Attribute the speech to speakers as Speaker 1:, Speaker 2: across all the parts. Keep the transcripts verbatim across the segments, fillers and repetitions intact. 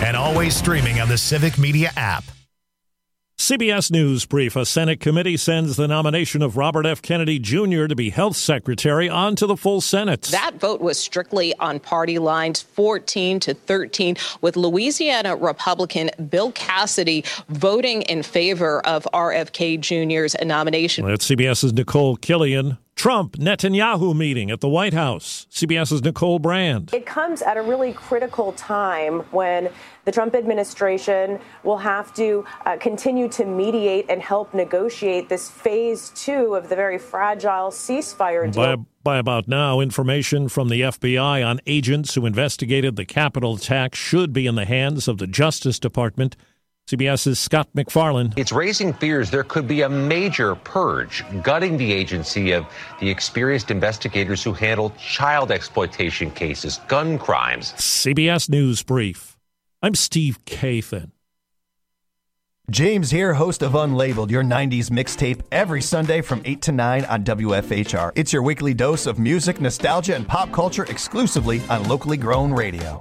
Speaker 1: and always streaming on the Civic Media app.
Speaker 2: C B S News Brief. A Senate committee sends the nomination of Robert F. Kennedy Junior to be health secretary on to the full Senate.
Speaker 3: That vote was strictly on party lines, fourteen to thirteen, with Louisiana Republican Bill Cassidy voting in favor of R F K Junior's nomination.
Speaker 2: That's CBS's Nicole Killian. Trump-Netanyahu meeting at the White House. CBS's Nicole Brand.
Speaker 4: It comes at a really critical time when the Trump administration will have to uh, continue to mediate and help negotiate this phase two of the very fragile ceasefire deal.
Speaker 2: By, by about now, information from the F B I on agents who investigated the Capitol attack should be in the hands of the Justice Department. CBS's Scott McFarland.
Speaker 5: It's raising fears there could be a major purge, gutting the agency of the experienced investigators who handle child exploitation cases, gun crimes.
Speaker 2: C B S News Brief. I'm Steve Kathan.
Speaker 6: James here, host of Unlabeled, your nineties mixtape, every Sunday from eight to nine on W F H R. It's your weekly dose of music, nostalgia, and pop culture exclusively on locally grown radio.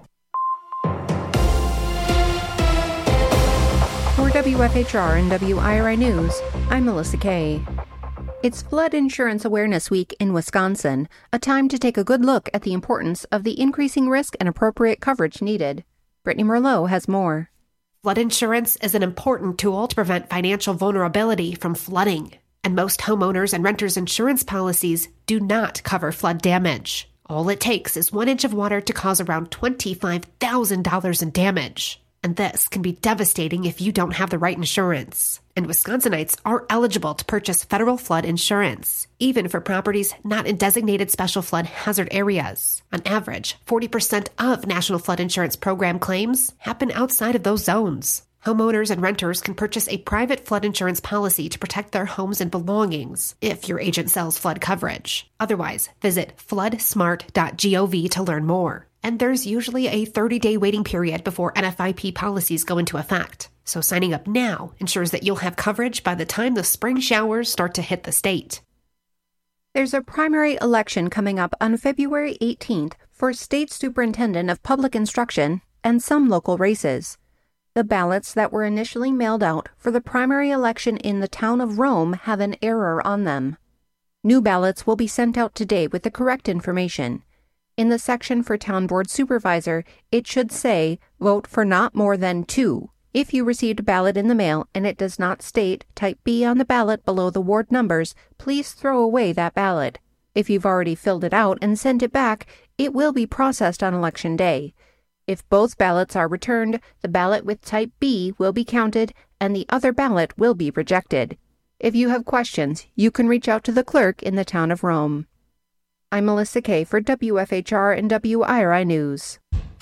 Speaker 7: For W F H R and W I R I News, I'm Melissa Kay. It's Flood Insurance Awareness Week in Wisconsin, a time to take a good look at the importance of the increasing risk and appropriate coverage needed. Brittany Merlot has more.
Speaker 8: Flood insurance is an important tool to prevent financial vulnerability from flooding, and most homeowners and renters insurance policies do not cover flood damage. All it takes is one inch of water to cause around twenty-five thousand dollars in damage. And this can be devastating if you don't have the right insurance. And Wisconsinites are eligible to purchase federal flood insurance, even for properties not in designated special flood hazard areas. On average, forty percent of National Flood Insurance Program claims happen outside of those zones. Homeowners and renters can purchase a private flood insurance policy to protect their homes and belongings if your agent sells flood coverage. Otherwise, visit flood smart dot gov to learn more. And there's usually a thirty-day waiting period before N F I P policies go into effect. So signing up now ensures that you'll have coverage by the time the spring showers start to hit the state.
Speaker 7: There's a primary election coming up on February eighteenth for State Superintendent of Public Instruction and some local races. The ballots that were initially mailed out for the primary election in the town of Rome have an error on them. New ballots will be sent out today with the correct information. In the section for Town Board Supervisor, it should say, vote for not more than two. If you received a ballot in the mail and it does not state type B on the ballot below the ward numbers, please throw away that ballot. If you've already filled it out and sent it back, it will be processed on Election Day. If both ballots are returned, the ballot with type B will be counted and the other ballot will be rejected. If you have questions, you can reach out to the clerk in the town of Rome. I'm Melissa Kay for W F H R and W I R I News.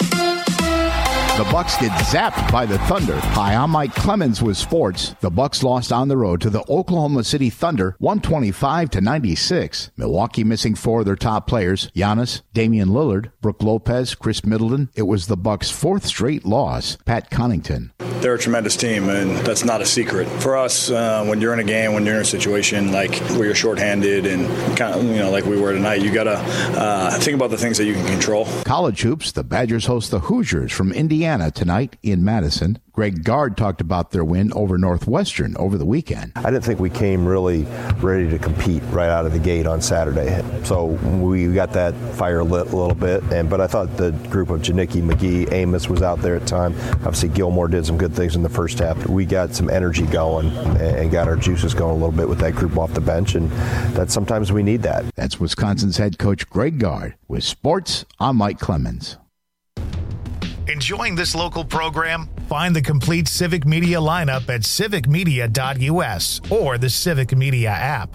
Speaker 9: The Bucks get zapped by the Thunder. Hi, I'm Mike Clemens with sports. The Bucks lost on the road to the Oklahoma City Thunder, one twenty-five to ninety-six. Milwaukee missing four of their top players, Giannis, Damian Lillard, Brook Lopez, Chris Middleton. It was the Bucks' fourth straight loss. Pat Connaughton.
Speaker 10: They're a tremendous team, and that's not a secret. For us, uh, when you're in a game, when you're in a situation like where you're shorthanded and kind of, you know, like we were tonight, you got to uh, think about the things that you can control.
Speaker 9: College hoops, the Badgers host the Hoosiers from Indiana tonight in Madison. Greg Gard talked about their win over Northwestern over the weekend.
Speaker 11: I didn't think we came really ready to compete right out of the gate on Saturday. So we got that fire lit a little bit. And but I thought the group of Janicki, McGee, Amos was out there at the time. Obviously, Gilmore did some good things in the first half. We got some energy going and got our juices going a little bit with that group off the bench. And that sometimes we need that.
Speaker 9: That's Wisconsin's head coach Greg Gard. With sports, I'm Mike Clemens.
Speaker 1: Enjoying this local program? Find the complete Civic Media lineup at civic media dot u s or the Civic Media app.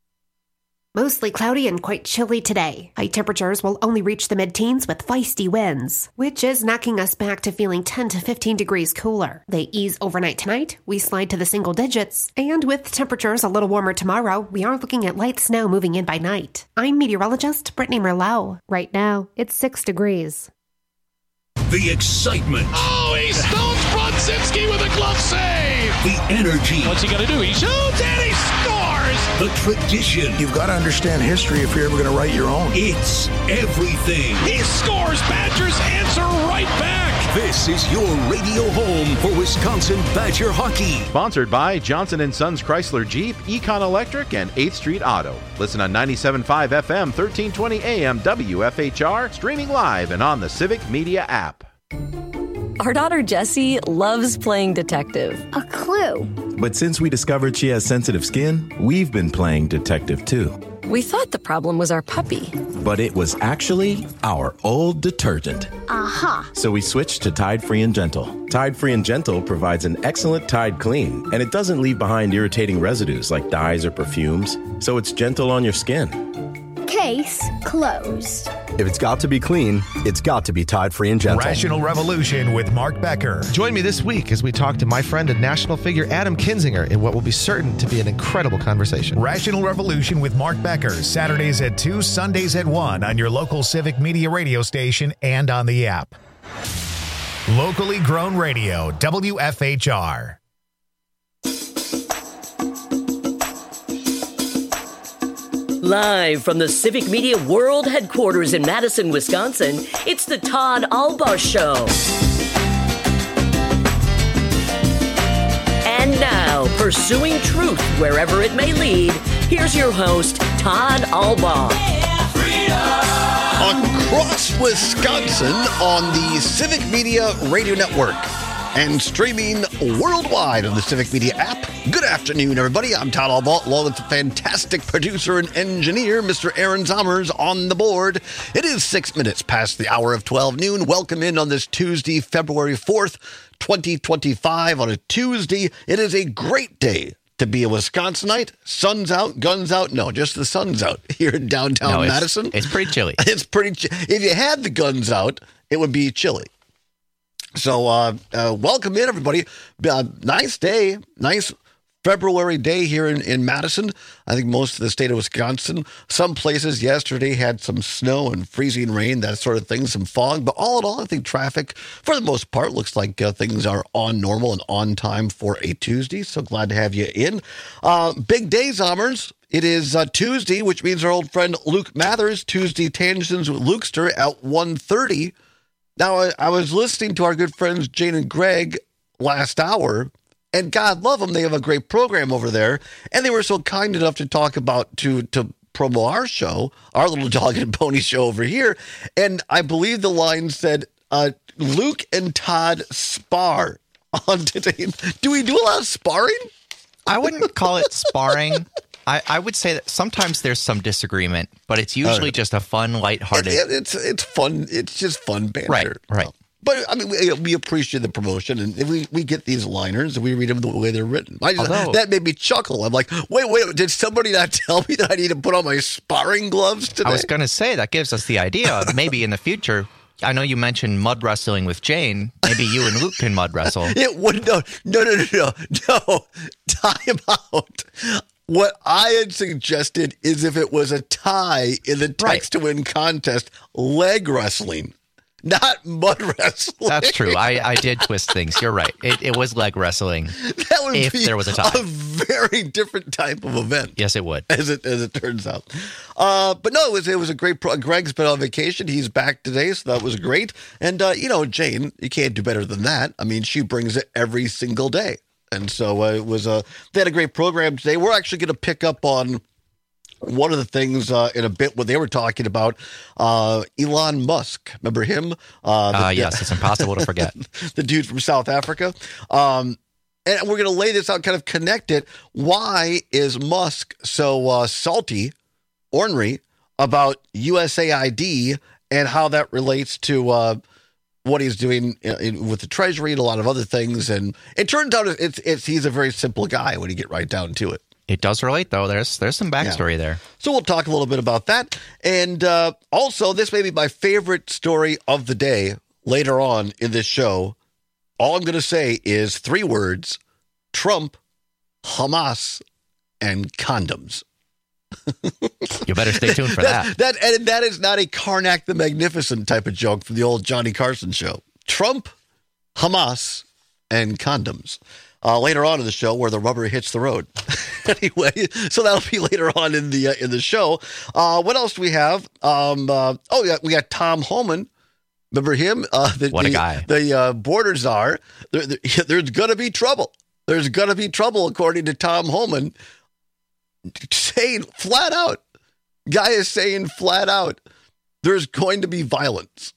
Speaker 8: Mostly cloudy and quite chilly today. High temperatures will only reach the mid-teens with feisty winds, which is knocking us back to feeling ten to fifteen degrees cooler. They ease overnight tonight, we slide to the single digits, and with temperatures a little warmer tomorrow, we are looking at light snow moving in by night. I'm meteorologist Brittany Merlot. Right now, it's six degrees.
Speaker 12: The excitement.
Speaker 13: Oh, he stones Brodzinski with a glove save.
Speaker 12: The energy.
Speaker 13: What's he going to do? He shoots and he scores.
Speaker 12: scores, the tradition.
Speaker 13: You've got to understand history if you're ever going to write your own.
Speaker 12: It's everything.
Speaker 14: He scores. Badgers answer right back.
Speaker 12: This is your radio home for Wisconsin Badger hockey.
Speaker 15: Sponsored by Johnson and Sons Chrysler Jeep, Econ Electric, and eighth Street Auto. Listen on ninety-seven point five F M, thirteen twenty A M, W F H R, streaming live and on the Civic Media app.
Speaker 16: Our daughter Jessie loves playing detective.
Speaker 17: A clue.
Speaker 18: But since we discovered she has sensitive skin, we've been playing detective too.
Speaker 16: We thought the problem was our puppy.
Speaker 18: But it was actually our old detergent.
Speaker 17: Aha.
Speaker 18: So we switched to Tide Free and Gentle. Tide Free and Gentle provides an excellent Tide clean, and it doesn't leave behind irritating residues like dyes or perfumes, so it's gentle on your skin.
Speaker 17: Case closed.
Speaker 19: If it's got to be clean, it's got to be Tide Free and Gentle.
Speaker 1: Rational Revolution with Mark Becker.
Speaker 20: Join me this week as we talk to my friend and national figure Adam Kinzinger in what will be certain to be an incredible conversation.
Speaker 1: Rational Revolution with Mark Becker, Saturdays at two, Sundays at one on your local Civic Media radio station and on the app. Locally grown radio, W F H R.
Speaker 21: Live from the Civic Media World Headquarters in Madison, Wisconsin, it's the Todd Albaugh Show. And now, pursuing truth wherever it may lead, here's your host, Todd Albaugh.
Speaker 22: Across Wisconsin on the Civic Media Radio Network and streaming worldwide on the Civic Media app. Good afternoon, everybody. I'm Todd Albaugh, along with the fantastic producer and engineer, Mister Aaron Zommers, on the board. It is six minutes past the hour of twelve noon. Welcome in on this Tuesday, February fourth, twenty twenty-five. On a Tuesday, it is a great day to be a Wisconsinite. Sun's out, guns out. No, just the sun's out here in downtown
Speaker 23: no, it's,
Speaker 22: Madison.
Speaker 23: It's pretty chilly.
Speaker 22: It's pretty chilly. If you had the guns out, it would be chilly. So, uh, uh, welcome in, everybody. Uh, nice day. Nice February day here in, in Madison. I think most of the state of Wisconsin. Some places yesterday had some snow and freezing rain, that sort of thing, some fog. But all in all, I think traffic, for the most part, looks like uh, things are on normal and on time for a Tuesday. So glad to have you in. Uh, big day, Zommers. It is uh, Tuesday, which means our old friend Luke Mathers, Tuesday Tangents with Lukester at one thirty. Now, I, I was listening to our good friends Jane and Greg last hour, and God love them, they have a great program over there, and they were so kind enough to talk about, to to promo our show, our little dog and pony show over here, and I believe the line said, uh, Luke and Todd spar on today. Do we do a lot of sparring?
Speaker 23: I wouldn't call it sparring. I, I would say that sometimes there's some disagreement, but it's usually uh, just a fun, lighthearted.
Speaker 22: It, it, it's it's fun. It's just fun banter.
Speaker 23: Right, right.
Speaker 22: But I mean, we, we appreciate the promotion, and we, we get these liners and we read them the way they're written. I just, Although, that made me chuckle. I'm like, wait, wait, did somebody not tell me that I need to put on my sparring gloves today?
Speaker 23: I was going to say that gives us the idea. Maybe in the future. I know you mentioned mud wrestling with Jane. Maybe you and Luke can mud wrestle.
Speaker 22: It would no, no, no, no, no, no. Time out. What I had suggested is if it was a tie in the text to win contest, leg wrestling, not mud wrestling.
Speaker 23: That's true. I, I did twist things. You're right. It, it was leg wrestling.
Speaker 22: That would
Speaker 23: if
Speaker 22: be
Speaker 23: there was a tie.
Speaker 22: A very different type of event.
Speaker 23: Yes, it would.
Speaker 22: As it as it turns out. Uh, but no, it was it was a great. Pro- Greg's been on vacation. He's back today, so that was great. And uh, you know, Jane, you can't do better than that. I mean, she brings it every single day. And so uh, it was a, they had a great program today. We're actually going to pick up on one of the things uh, in a bit when they were talking about uh, Elon Musk. Remember him? Uh, the,
Speaker 23: uh, yes, it's impossible to forget.
Speaker 22: The dude from South Africa. Um, and we're going to lay this out, kind of connect it. Why is Musk so uh, salty, ornery about U S A I D and how that relates to uh what he's doing in, with the Treasury and a lot of other things. And it turns out it's, it's he's a very simple guy when you get right down to it.
Speaker 23: It does relate, though. There's there's some backstory yeah. there.
Speaker 22: So we'll talk a little bit about that. And uh, also, this may be my favorite story of the day later on in this show. All I'm going to say is three words: Trump, Hamas, and condoms.
Speaker 23: You better stay tuned for that.
Speaker 22: That, that and that is not a Karnak the Magnificent type of joke from the old Johnny Carson show. Trump, Hamas, and condoms. uh, later on in the show where the rubber hits the road. Anyway, so that'll be later on in the uh, in the show. Uh, what else do we have? Um, uh, oh, yeah, we got Tom Homan. Remember him? Uh, the,
Speaker 23: what a
Speaker 22: the,
Speaker 23: guy.
Speaker 22: The uh, border czar. There, there, there's going to be trouble. There's going to be trouble, according to Tom Homan. Saying flat out. Guy is saying flat out. There's going to be violence.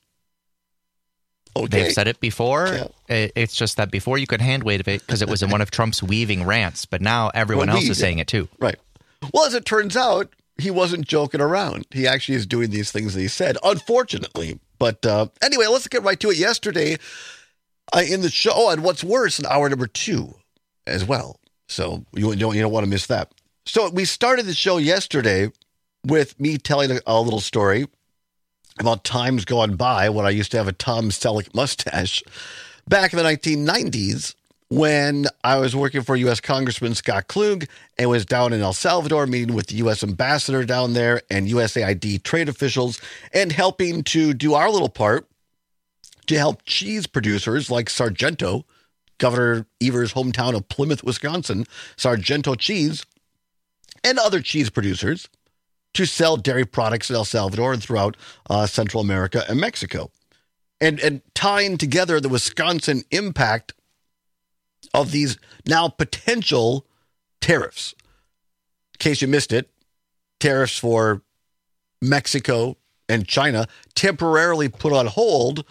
Speaker 22: Okay.
Speaker 23: They've said it before.
Speaker 22: Yeah.
Speaker 23: It's just that before you could hand wave it because it was in one of Trump's weaving rants, but now everyone
Speaker 22: well,
Speaker 23: else
Speaker 22: we,
Speaker 23: is saying it too.
Speaker 22: Right. Well, as it turns out, he wasn't joking around. He actually is doing these things that he said, unfortunately. But uh, anyway, let's get right to it. Yesterday uh, in the show, and what's worse, in hour number two as well. So you don't, you don't want to miss that. So we started the show yesterday with me telling a, a little story about times gone by when I used to have a Tom Selleck mustache back in the nineteen nineties when I was working for U S Congressman Scott Klug and was down in El Salvador meeting with the U S ambassador down there and U S A I D trade officials and helping to do our little part to help cheese producers like Sargento, Governor Evers' hometown of Plymouth, Wisconsin, Sargento Cheese, and other cheese producers to sell dairy products in El Salvador and throughout uh, Central America and Mexico. And, and tying together the Wisconsin impact of these now potential tariffs. In case you missed it, tariffs for Mexico and China temporarily put on hold.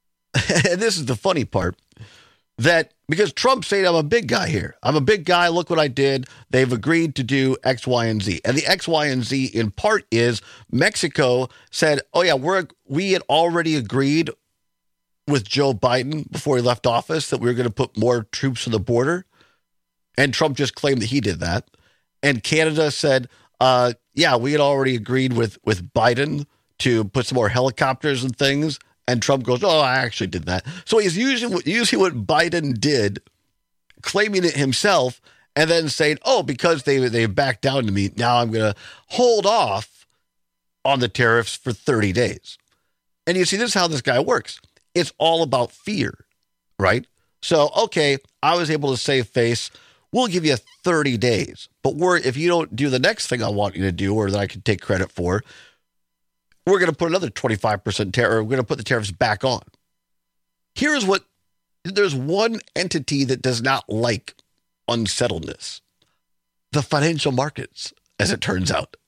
Speaker 22: And this is the funny part. That because Trump's saying I'm a big guy here. I'm a big guy. Look what I did. They've agreed to do X, Y, and Z. And the X, Y, and Z in part is Mexico said, oh, yeah, we're we had already agreed with Joe Biden before he left office that we were going to put more troops on the border. And Trump just claimed that he did that. And Canada said, uh, yeah, we had already agreed with, with Biden to put some more helicopters and things. And Trump goes, oh, I actually did that. So he's using, using what Biden did, claiming it himself, and then saying, oh, because they, they backed down to me, now I'm going to hold off on the tariffs for thirty days. And you see, this is how this guy works. It's all about fear, right? So, okay, I was able to save face. We'll give you thirty days. But we're, if you don't do the next thing I want you to do or that I can take credit for, we're going to put another twenty-five percent tariff. We're going to put the tariffs back on. Here's what, there's one entity that does not like unsettledness. The financial markets, as it turns out.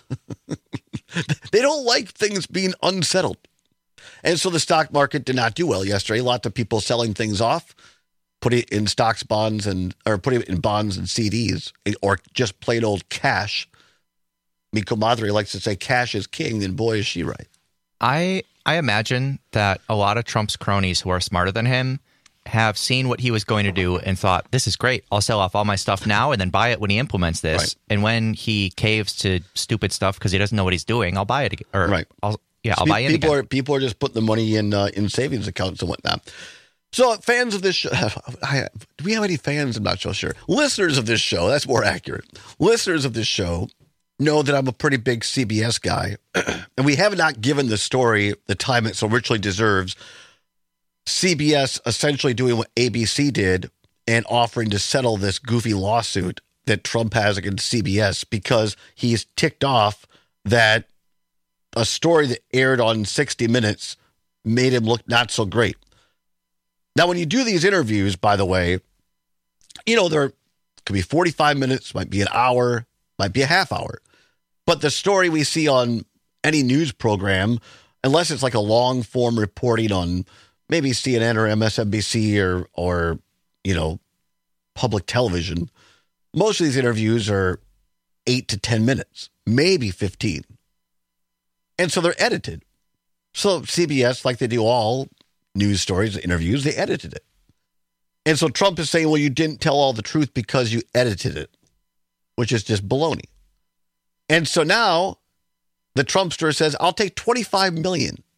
Speaker 22: They don't like things being unsettled. And so the stock market did not do well yesterday. Lots of people selling things off, putting it in stocks, bonds, and or putting it in bonds and C Ds, or just plain old cash. Mi comadre likes to say cash is king, and boy, is she right.
Speaker 23: I I imagine that a lot of Trump's cronies who are smarter than him have seen what he was going to do and thought, this is great. I'll sell off all my stuff now and then buy it when he implements this. Right. And when he caves to stupid stuff because he doesn't know what he's doing, I'll buy it again. Or
Speaker 22: right.
Speaker 23: I'll, yeah,
Speaker 22: so
Speaker 23: I'll buy it
Speaker 22: people
Speaker 23: again.
Speaker 22: Are, people are just putting the money in uh, in savings accounts and whatnot. So fans of this show, I, do we have any fans? I'm not so sure. Listeners of this show, that's more accurate. Listeners of this show know that I'm a pretty big C B S guy, and we have not given the story the time it so richly deserves. C B S essentially doing what A B C did and offering to settle this goofy lawsuit that Trump has against C B S because he's ticked off that a story that aired on sixty minutes made him look not so great. Now, when you do these interviews, by the way, you know, there could be forty-five minutes, might be an hour, might be a half hour. But the story we see on any news program, unless it's like a long form reporting on maybe C N N or M S N B C or, or, you know, public television, most of these interviews are eight to ten minutes, maybe fifteen. And so they're edited. So C B S, like they do all news stories, interviews, they edited it. And so Trump is saying, well, you didn't tell all the truth because you edited it, which is just baloney. And so now the Trumpster says, I'll take twenty-five million dollars.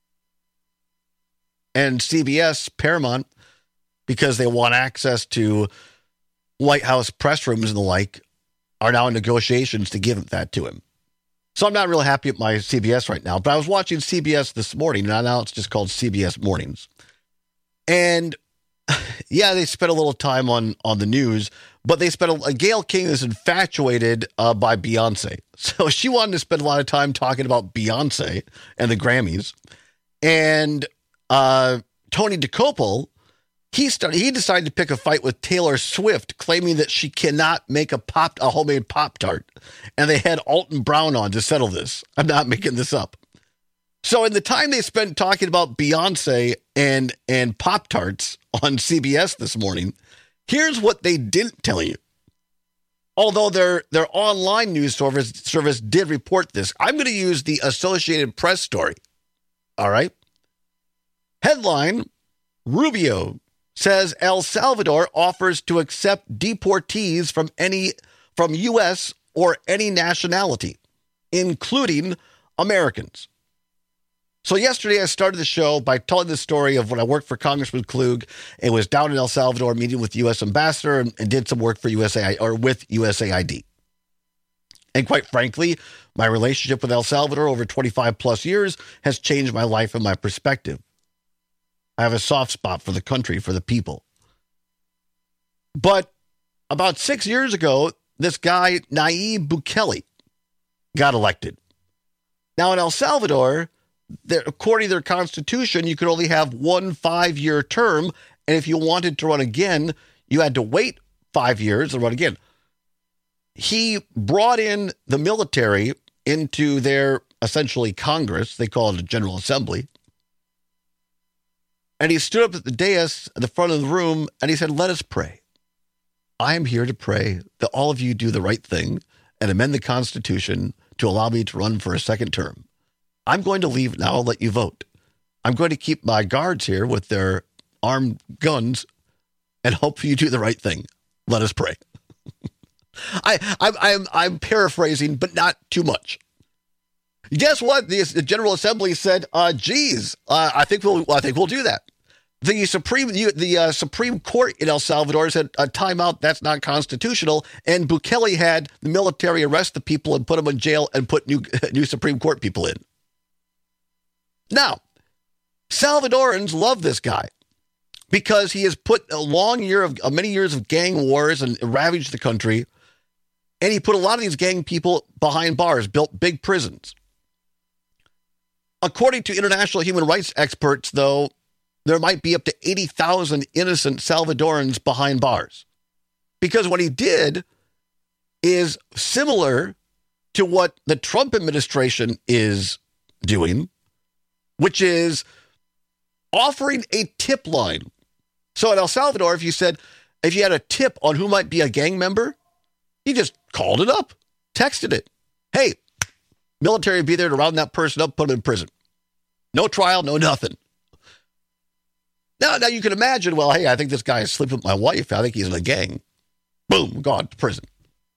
Speaker 22: And C B S, Paramount, because they want access to White House press rooms and the like, are now in negotiations to give that to him. So I'm not real happy at my C B S right now, but I was watching C B S this morning, and now it's just called C B S Mornings. And yeah, they spent a little time on, on the news, but they spent a, Gayle King is infatuated uh, by Beyonce. So she wanted to spend a lot of time talking about Beyonce and the Grammys. And uh, Tony DeCopel, he started, he decided to pick a fight with Taylor Swift, claiming that she cannot make a pop a homemade Pop-Tart. And they had Alton Brown on to settle this. I'm not making this up. So in the time they spent talking about Beyonce and, and Pop-Tarts on C B S this morning, here's what they didn't tell you. Although their, their online news service, service did report this. I'm going to use the Associated Press story. All right. Headline, Rubio says El Salvador offers to accept deportees from any from U S or any nationality, including Americans. So yesterday I started the show by telling the story of when I worked for Congressman Klug and was down in El Salvador meeting with the U S ambassador and, and did some work for U S A I or with U S A I D. And quite frankly, my relationship with El Salvador over twenty-five plus years has changed my life and my perspective. I have a soft spot for the country, for the people. But about six years ago, this guy, Nayib Bukele, got elected. Now in El Salvador, according to their constitution, you could only have one five-year term, and if you wanted to run again, you had to wait five years and run again. He brought in the military into their, essentially, Congress. They call it a General Assembly. And he stood up at the dais at the front of the room, and he said, let us pray. I am here to pray that all of you do the right thing and amend the Constitution to allow me to run for a second term. I'm going to leave now. I'll let you vote. I'm going to keep my guards here with their armed guns and hope you do the right thing. Let us pray. I, I'm, I'm, I'm paraphrasing, but not too much. Guess what? The, the General Assembly said, uh, geez, uh, I think we'll, I think we'll do that. The Supreme, the, the uh, Supreme Court in El Salvador said, a timeout, that's not constitutional. And Bukele had the military arrest the people and put them in jail and put new, new Supreme Court people in. Now, Salvadorans love this guy because he has put a long year of uh, many years of gang wars and ravaged the country. And he put a lot of these gang people behind bars, built big prisons. According to international human rights experts, though, there might be up to eighty thousand innocent Salvadorans behind bars. Because what he did is similar to what the Trump administration is doing, which is offering a tip line. So in El Salvador, if you said, if you had a tip on who might be a gang member, you just called it up, texted it. Hey, military would be there to round that person up, put him in prison. No trial, no nothing. Now, now you can imagine, well, hey, I think this guy is sleeping with my wife. I think he's in a gang. Boom, gone to prison.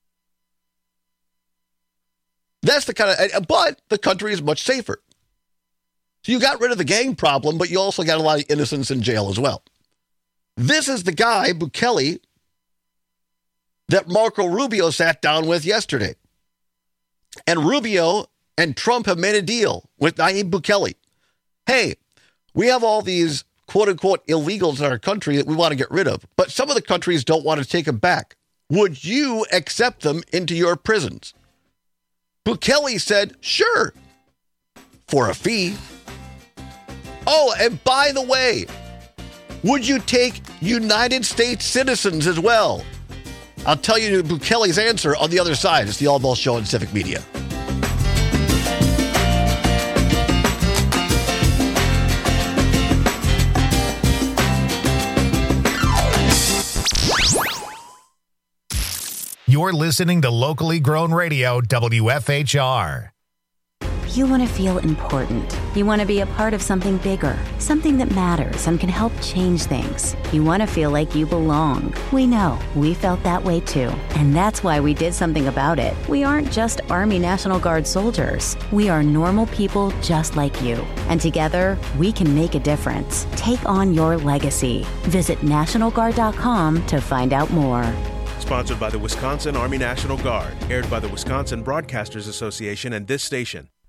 Speaker 22: That's the kind of, but the country is much safer. So you got rid of the gang problem, but you also got a lot of innocents in jail as well. This is the guy, Bukele, that Marco Rubio sat down with yesterday. And Rubio and Trump have made a deal with Nayib Bukele. Hey, we have all these quote-unquote illegals in our country that we want to get rid of, but some of the countries don't want to take them back. Would you accept them into your prisons? Bukele said, sure, for a fee. Oh, and by the way, would you take United States citizens as well? I'll tell you Bukele's answer on the other side. It's the All Ball Show on Civic Media.
Speaker 1: You're listening to locally grown radio, W F H R.
Speaker 3: You want to feel important. You want to be a part of something bigger, something that matters and can help change things. You want to feel like you belong. We know. We felt that way too. And that's why we did something about it. We aren't just Army National Guard soldiers. We are normal people just like you. And together, we can make a difference. Take on your legacy. Visit National Guard dot com to find out more.
Speaker 4: Sponsored by the Wisconsin Army National Guard. Aired by the Wisconsin Broadcasters Association and this station.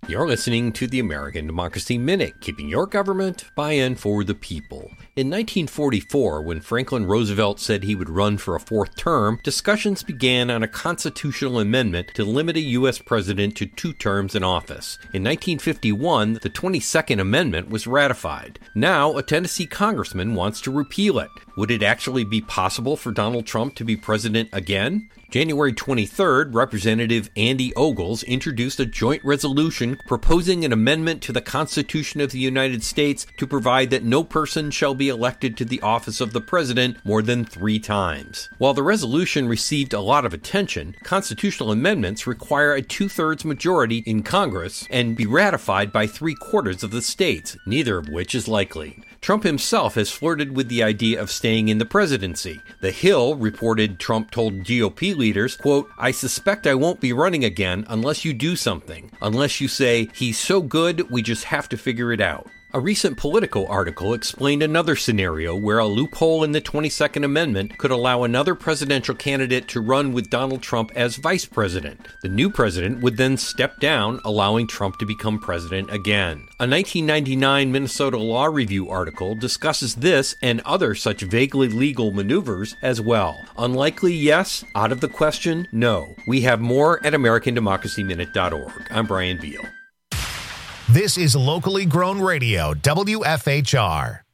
Speaker 2: You're listening to the American Democracy Minute, keeping your government by and for the people. In nineteen forty-four, when Franklin Roosevelt said he would run for a fourth term, discussions began on a constitutional amendment to limit a U S president to two terms in office. In nineteen fifty-one, the twenty-second Amendment was ratified. Now, a Tennessee congressman wants to repeal it. Would it actually be possible for Donald Trump to be president again? January twenty-third, Representative Andy Ogles introduced a joint resolution proposing an amendment to the Constitution of the United States to provide that no person shall be elected to the office of the president more than three times. While the resolution received a lot of attention, constitutional amendments require a two-thirds majority in Congress and be ratified by three-quarters of the states, neither of which is likely. Trump himself has flirted with the idea of staying in the presidency. The Hill reported Trump told G O P leaders, quote, "I suspect I won't be running again unless you do something. Unless you say, he's so good, we just have to figure it out." A recent Politico article explained another scenario where a loophole in the twenty-second Amendment could allow another presidential candidate to run with Donald Trump as vice president. The new president would then step down, allowing Trump to become president again. A nineteen ninety-nine Minnesota Law Review article discusses this and other such vaguely legal maneuvers as well. Unlikely, yes. Out of the question, no. We have more at American Democracy Minute dot org. I'm Brian Beal.
Speaker 1: This is locally grown radio, W F H R.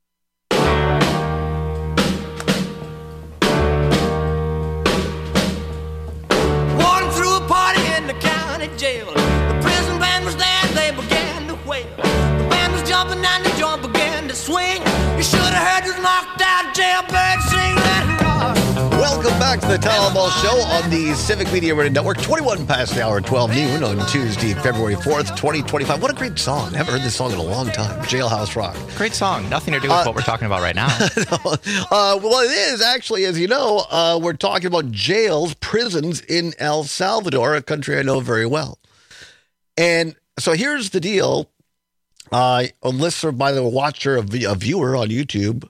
Speaker 4: Walking through a party in the county jail. The prison band was there, they began to wail. The band was jumping and the joint began to swing. You should have heard this knocked out jailbird sing that rock.
Speaker 22: Welcome back to the Tom Ball Show on the Civic Media Radio Network. twenty-one past the hour, twelve noon on Tuesday, February fourth, twenty twenty-five. What a great song. I haven't heard this song in a long time. Jailhouse Rock.
Speaker 23: Great song. Nothing to do with uh, what we're talking about right now.
Speaker 22: no, uh, well, it is actually, as you know, uh, we're talking about jails, prisons in El Salvador, a country I know very well. And so here's the deal. Uh, a listener, by the watcher, a viewer on YouTube,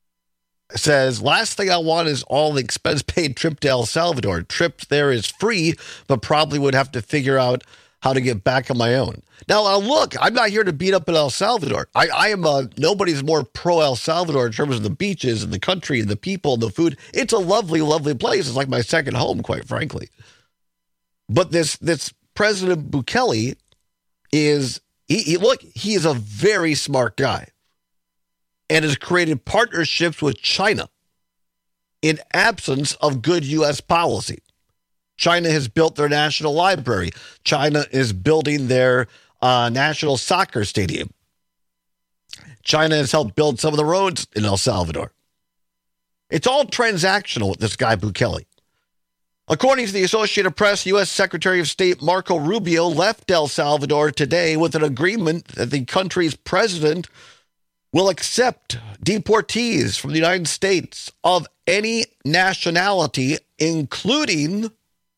Speaker 22: says, last thing I want is all the expense-paid trip to El Salvador. Trip there is free, but probably would have to figure out how to get back on my own. Now, uh, look, I'm not here to beat up in El Salvador. I, I am uh, nobody's more pro El Salvador in terms of the beaches and the country and the people and the food. It's a lovely, lovely place. It's like my second home, quite frankly. But this this President Bukele is, he, he, look, he is a very smart guy, and has created partnerships with China in absence of good U S policy. China has built their national library. China is building their uh, national soccer stadium. China has helped build some of the roads in El Salvador. It's all transactional with this guy Bukele. According to the Associated Press, U S Secretary of State Marco Rubio left El Salvador today with an agreement that the country's president will accept deportees from the United States of any nationality, including,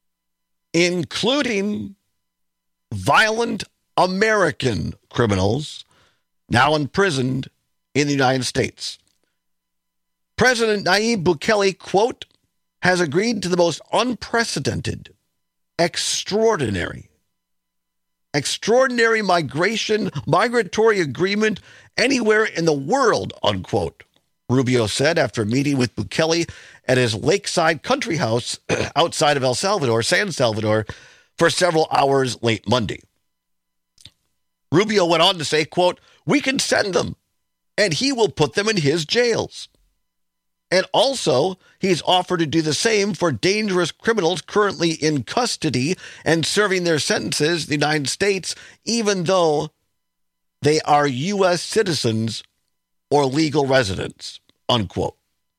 Speaker 22: including violent American criminals now imprisoned in the United States. President Nayib Bukele, quote, has agreed to the most unprecedented, extraordinary, extraordinary migration, migratory agreement anywhere in the world, unquote, Rubio said after meeting with Bukele at his lakeside country house outside of El Salvador, San Salvador, for several hours late Monday. Rubio went on to say, quote, we can send them, and he will put them in his jails. And also, he's offered to do the same for dangerous criminals currently in custody and serving their sentences in the United States, even though they are U S citizens or legal residents, unquote.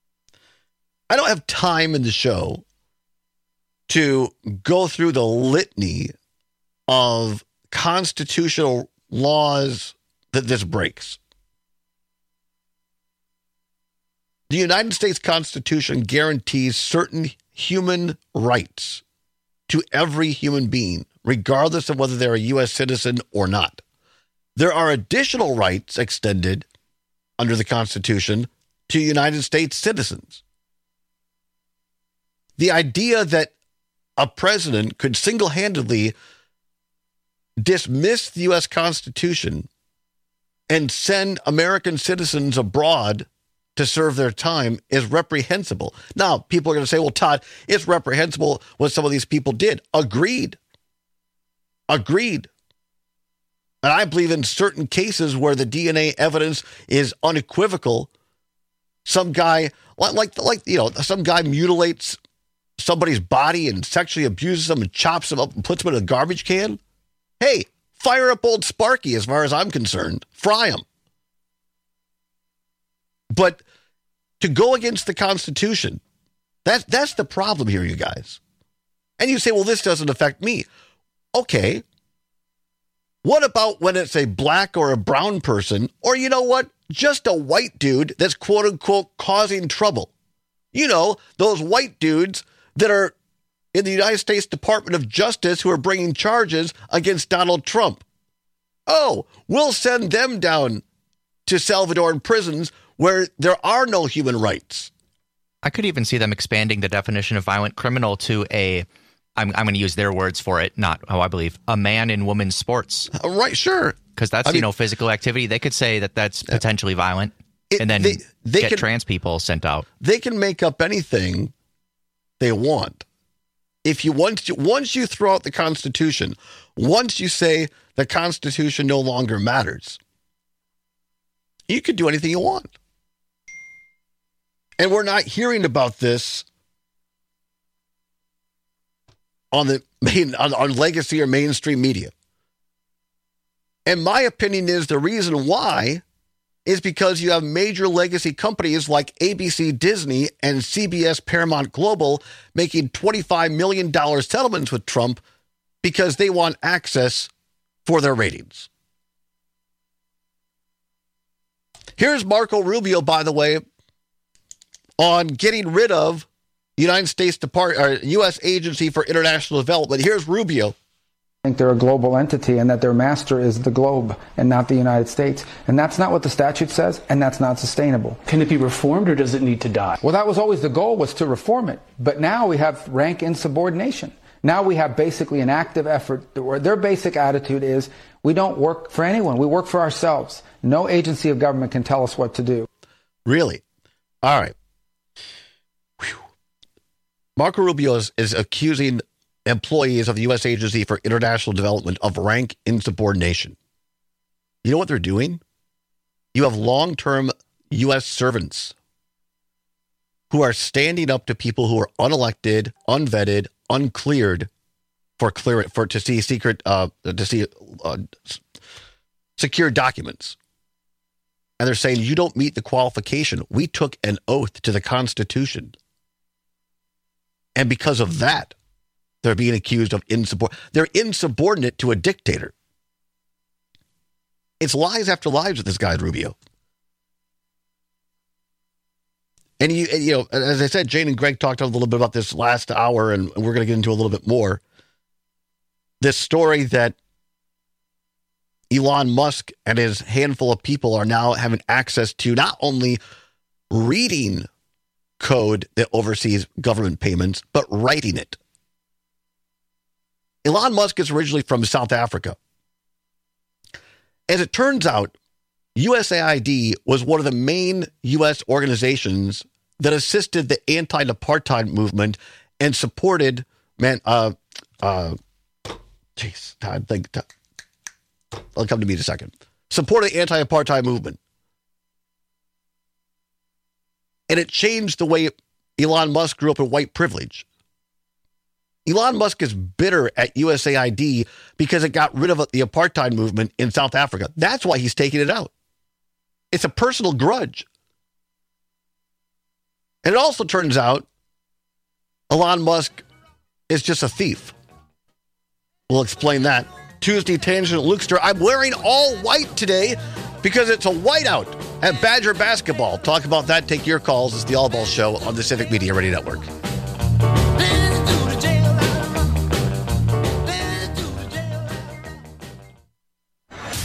Speaker 22: I don't have time in the show to go through the litany of constitutional laws that this breaks. The United States Constitution guarantees certain human rights to every human being, regardless of whether they're a U S citizen or not. There are additional rights extended under the Constitution to United States citizens. The idea that a president could single-handedly dismiss the U S Constitution and send American citizens abroad to serve their time is reprehensible. Now, people are going to say, well, Todd, it's reprehensible what some of these people did. Agreed. Agreed. And I believe in certain cases where the D N A evidence is unequivocal, some guy, like, like you know, some guy mutilates somebody's body and sexually abuses them and chops them up and puts them in a garbage can. Hey, fire up old Sparky as far as I'm concerned. Fry him. But to go against the Constitution, that's, that's the problem here, you guys. And you say, well, this doesn't affect me. Okay. What about when it's a black or a brown person, or you know what, just a white dude that's quote unquote causing trouble? You know, those white dudes that are in the United States Department of Justice who are bringing charges against Donald Trump. Oh, we'll send them down to Salvadoran prisons where there are no human rights.
Speaker 23: I could even see them expanding the definition of violent criminal to a, I'm, I'm going to use their words for it, not how I believe, a man in women's sports.
Speaker 22: Uh, right, sure.
Speaker 23: Because that's, I you mean, know, physical activity. They could say that that's potentially violent it, and then they, they get can, trans people sent out.
Speaker 22: They can make up anything they want. If you once you, once you throw out the Constitution, once you say the Constitution no longer matters, you could do anything you want. And we're not hearing about this on the main on, on legacy or mainstream media. And my opinion is the reason why is because you have major legacy companies like A B C Disney and C B S Paramount Global making twenty-five million dollars settlements with Trump because they want access for their ratings. Here's Marco Rubio, by the way, on getting rid of United States Depart- or U S Agency for International Development. Here's Rubio.
Speaker 5: I think they're a global entity and that their master is the globe and not the United States. And that's not what the statute says, and that's not sustainable.
Speaker 6: Can it be reformed or does it need to die?
Speaker 5: Well, that was always the goal, was to reform it. But now we have rank insubordination. Now we have basically an active effort where their basic attitude is we don't work for anyone. We work for ourselves. No agency of government can tell us what to do.
Speaker 22: Really? All right. Whew. Marco Rubio is, is accusing employees of the U S Agency for International Development of rank insubordination. You know what they're doing? You have long-term U S servants who are standing up to people who are unelected, unvetted, uncleared for clear for to see secret uh, to see uh, secure documents. And they're saying, you don't meet the qualification. We took an oath to the Constitution. And because of that, they're being accused of insubordinate. They're insubordinate to a dictator. It's lies after lies with this guy, Rubio. And, you, and, you know, as I said, Jane and Greg talked a little bit about this last hour, and we're going to get into a little bit more. This story that Elon Musk and his handful of people are now having access to not only reading code that oversees government payments, but writing it. Elon Musk is originally from South Africa. As it turns out, U S A I D was one of the main U S organizations that assisted the anti-apartheid movement and supported, man, uh, uh, jeez, I think, it'll come to me in a second, supported the anti-apartheid movement. And it changed the way Elon Musk grew up in white privilege. Elon Musk is bitter at U S A I D because it got rid of the apartheid movement in South Africa. That's why he's taking it out. It's a personal grudge. And it also turns out Elon Musk is just a thief. We'll explain that. Tuesday Tangent Lukester. I'm wearing all white today because it's a whiteout at Badger Basketball. Talk about that. Take your calls. It's the All Ball Show on the Civic Media Radio Network.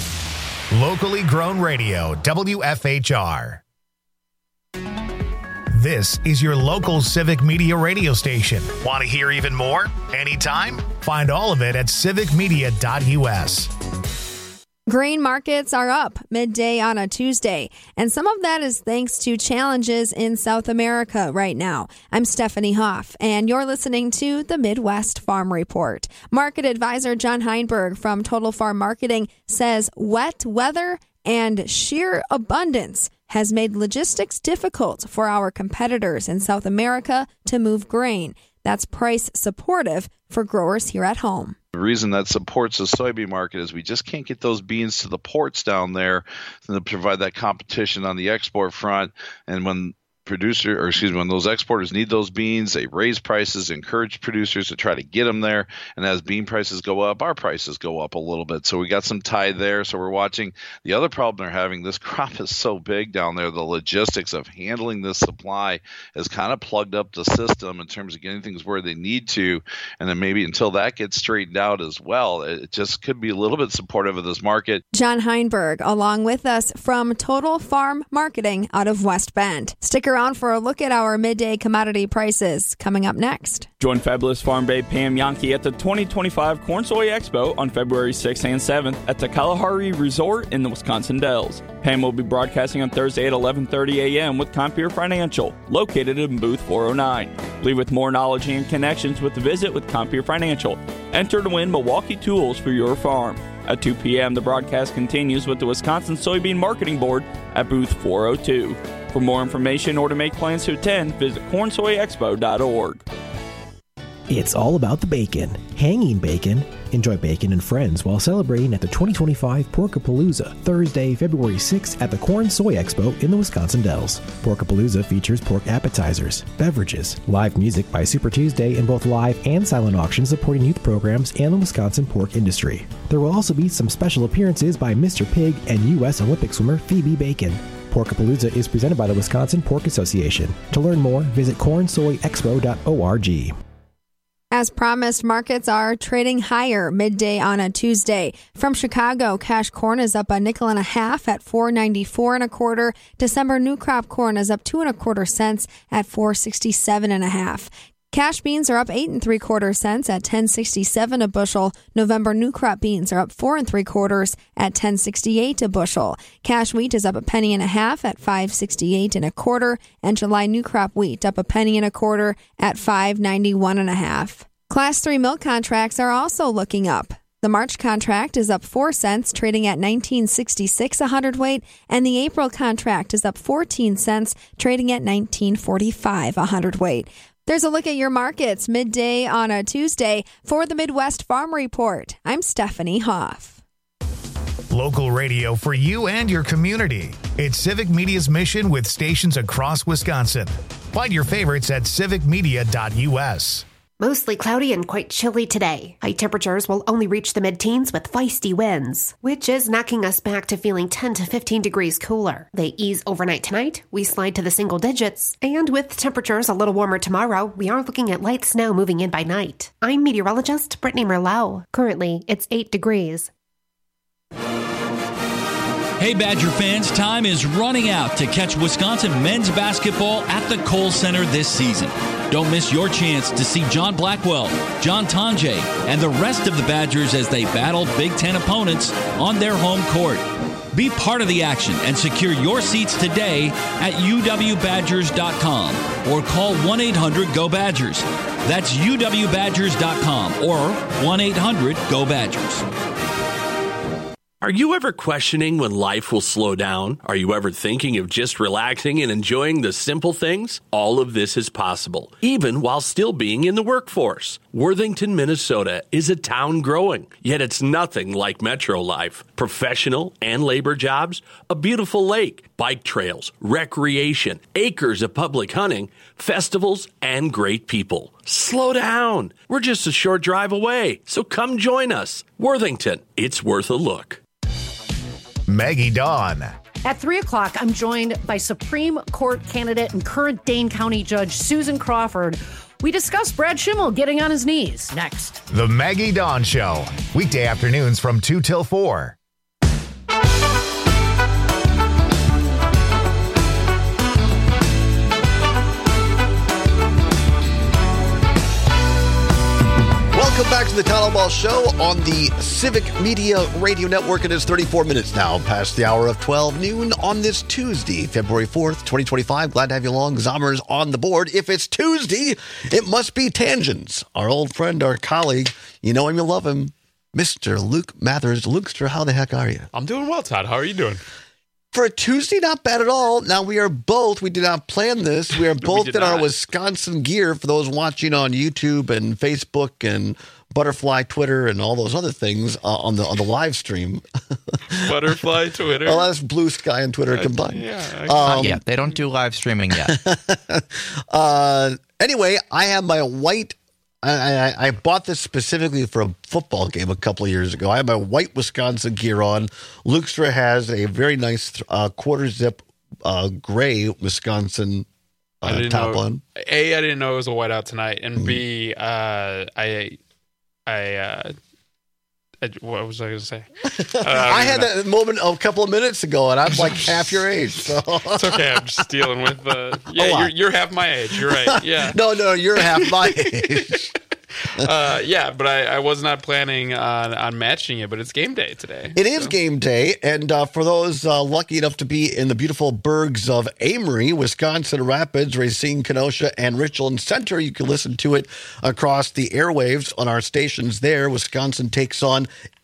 Speaker 1: Locally grown radio, W F H R. This is your local Civic Media radio station. Want to hear even more? Anytime? Find all of it at civic media dot u s.
Speaker 7: Grain markets are up midday on a Tuesday, and some of that is thanks to challenges in South America right now. I'm Stephanie Hoff, and you're listening to the Midwest Farm Report. Market advisor John Heinberg from Total Farm Marketing says wet weather and sheer abundance has made logistics difficult for our competitors in South America to move grain. That's price supportive for growers here at home.
Speaker 10: The reason that supports the soybean market is we just can't get those beans to the ports down there to provide that competition on the export front. And when producer, or excuse me, when those exporters need those beans, they raise prices, encourage producers to try to get them there. And as bean prices go up, our prices go up a little bit. So we got some tide there. So we're watching. The other problem they're having, this crop is so big down there, the logistics of handling this supply has kind of plugged up the system in terms of getting things where they need to. And then maybe until that gets straightened out as well, it just could be a little bit supportive of this market.
Speaker 7: John Heinberg, along with us from Total Farm Marketing out of West Bend. Stick around for a look at our midday commodity prices coming up next.
Speaker 11: Join fabulous farm babe Pam Yankee at the twenty twenty-five Corn Soy Expo on February sixth and seventh at the Kalahari Resort in the Wisconsin Dells. Pam will be broadcasting on Thursday at eleven thirty a.m. with Compeer Financial, located in booth four oh nine. Leave with more knowledge and connections with the visit with Compeer Financial. Enter to win Milwaukee tools for your farm. At two p.m., the broadcast continues with the Wisconsin Soybean Marketing Board at booth four oh two. For more information or to make plans to attend, visit corn soy expo dot org.
Speaker 24: It's all about the bacon. Hanging bacon. Enjoy bacon and friends while celebrating at the twenty twenty-five Porkapalooza, Thursday, February sixth at the Corn Soy Expo in the Wisconsin Dells. Porkapalooza features pork appetizers, beverages, live music by Super Tuesday, and both live and silent auctions supporting youth programs and the Wisconsin pork industry. There will also be some special appearances by Mister Pig and U S Olympic swimmer Phoebe Bacon. Porkapalooza is presented by the Wisconsin Pork Association. To learn more, visit corn soy expo dot org.
Speaker 7: As promised, markets are trading higher midday on a Tuesday. From Chicago, cash corn is up a nickel and a half at four ninety-four and a quarter. December new crop corn is up two and a quarter cents at four sixty-seven and a half. Cash beans are up eight and three quarter cents at ten sixty-seven a bushel. November new crop beans are up four and three quarters at ten sixty-eight a bushel. Cash wheat is up a penny and a half at five sixty-eight and a quarter, and July new crop wheat up a penny and a quarter at five ninety-one and a half. Class three milk contracts are also looking up. The March contract is up four cents, trading at nineteen sixty-six a hundredweight, and the April contract is up fourteen cents, trading at nineteen forty-five a hundredweight. There's a look at your markets midday on a Tuesday for the Midwest Farm Report. I'm Stephanie Hoff.
Speaker 1: Local radio for you and your community. It's Civic Media's mission with stations across Wisconsin. Find your favorites at civic media dot u s.
Speaker 8: Mostly cloudy and quite chilly today. High temperatures will only reach the mid-teens with feisty winds, which is knocking us back to feeling ten to fifteen degrees cooler. They ease overnight tonight, we slide to the single digits, and with temperatures a little warmer tomorrow, we are looking at light snow moving in by night. I'm meteorologist Brittany Merlot. Currently, it's eight degrees.
Speaker 14: Hey Badger fans, time is running out to catch Wisconsin men's basketball at the Kohl Center this season. Don't miss your chance to see John Blackwell, John Tonje, and the rest of the Badgers as they battle Big Ten opponents on their home court. Be part of the action and secure your seats today at u w badgers dot com or call one eight hundred G O Badgers. That's u w badgers dot com or one eight hundred G O Badgers.
Speaker 25: Are you ever questioning when life will slow down? Are you ever thinking of just relaxing and enjoying the simple things? All of this is possible, even while still being in the workforce. Worthington, Minnesota is a town growing, yet it's nothing like metro life. Professional and labor jobs, a beautiful lake, bike trails, recreation, acres of public hunting, festivals, and great people. Slow down. We're just a short drive away, so come join us. Worthington, it's worth a look.
Speaker 1: Maggie Dawn.
Speaker 26: At three o'clock, I'm joined by Supreme Court candidate and current Dane County Judge Susan Crawford. We discuss Brad Schimmel getting on his knees. Next.
Speaker 1: The Maggie Dawn Show. Weekday afternoons from two till four.
Speaker 22: back to the Town Ball Show on the Civic Media Radio Network. It is thirty-four minutes now past the hour of twelve noon on this Tuesday, February fourth, twenty twenty-five. Glad to have you along. Zommers on the board. If it's Tuesday, it must be Tangents. Our old friend, our colleague, you know him, you love him, Mister Luke Mathers. Lukester, how the heck are you?
Speaker 9: I'm doing well, Todd. How are you doing?
Speaker 22: For a Tuesday, not bad at all. Now, we are both, we did not plan this. We are both
Speaker 9: we
Speaker 22: in
Speaker 9: not.
Speaker 22: our Wisconsin gear for those watching on YouTube and Facebook and Butterfly Twitter and all those other things uh, on the on the live stream.
Speaker 9: Butterfly Twitter.
Speaker 22: Oh, that's Blue Sky and Twitter
Speaker 9: uh,
Speaker 22: combined.
Speaker 9: Yeah. I,
Speaker 22: Um,
Speaker 23: Not yet. They don't do live streaming yet.
Speaker 22: uh, anyway, I have my white. I, I, I bought this specifically for a football game a couple of years ago. I have my white Wisconsin gear on. Lukester has a very nice uh, quarter zip uh, gray Wisconsin uh,
Speaker 9: I didn't
Speaker 22: top
Speaker 9: know,
Speaker 22: on.
Speaker 9: A, I didn't know it was a whiteout tonight, and
Speaker 22: Mhm.
Speaker 9: B, uh, I, I, uh, I, what was I going to say? Uh,
Speaker 22: I had
Speaker 9: know.
Speaker 22: that moment a couple of minutes ago, and I'm like half your age. So
Speaker 9: It's okay. I'm just dealing with. Uh, yeah,
Speaker 22: lot.
Speaker 9: you're, you're half my age. You're right. Yeah.
Speaker 22: no, no, you're half my age.
Speaker 9: uh, yeah, but I, I was not planning on, on matching it, but it's game day today.
Speaker 22: It is game day, and uh, for those uh, lucky enough to be in the beautiful burgs of Amory, Wisconsin Rapids, Racine, Kenosha, and Richland Center, you can listen to it across the airwaves on our stations there. Wisconsin takes on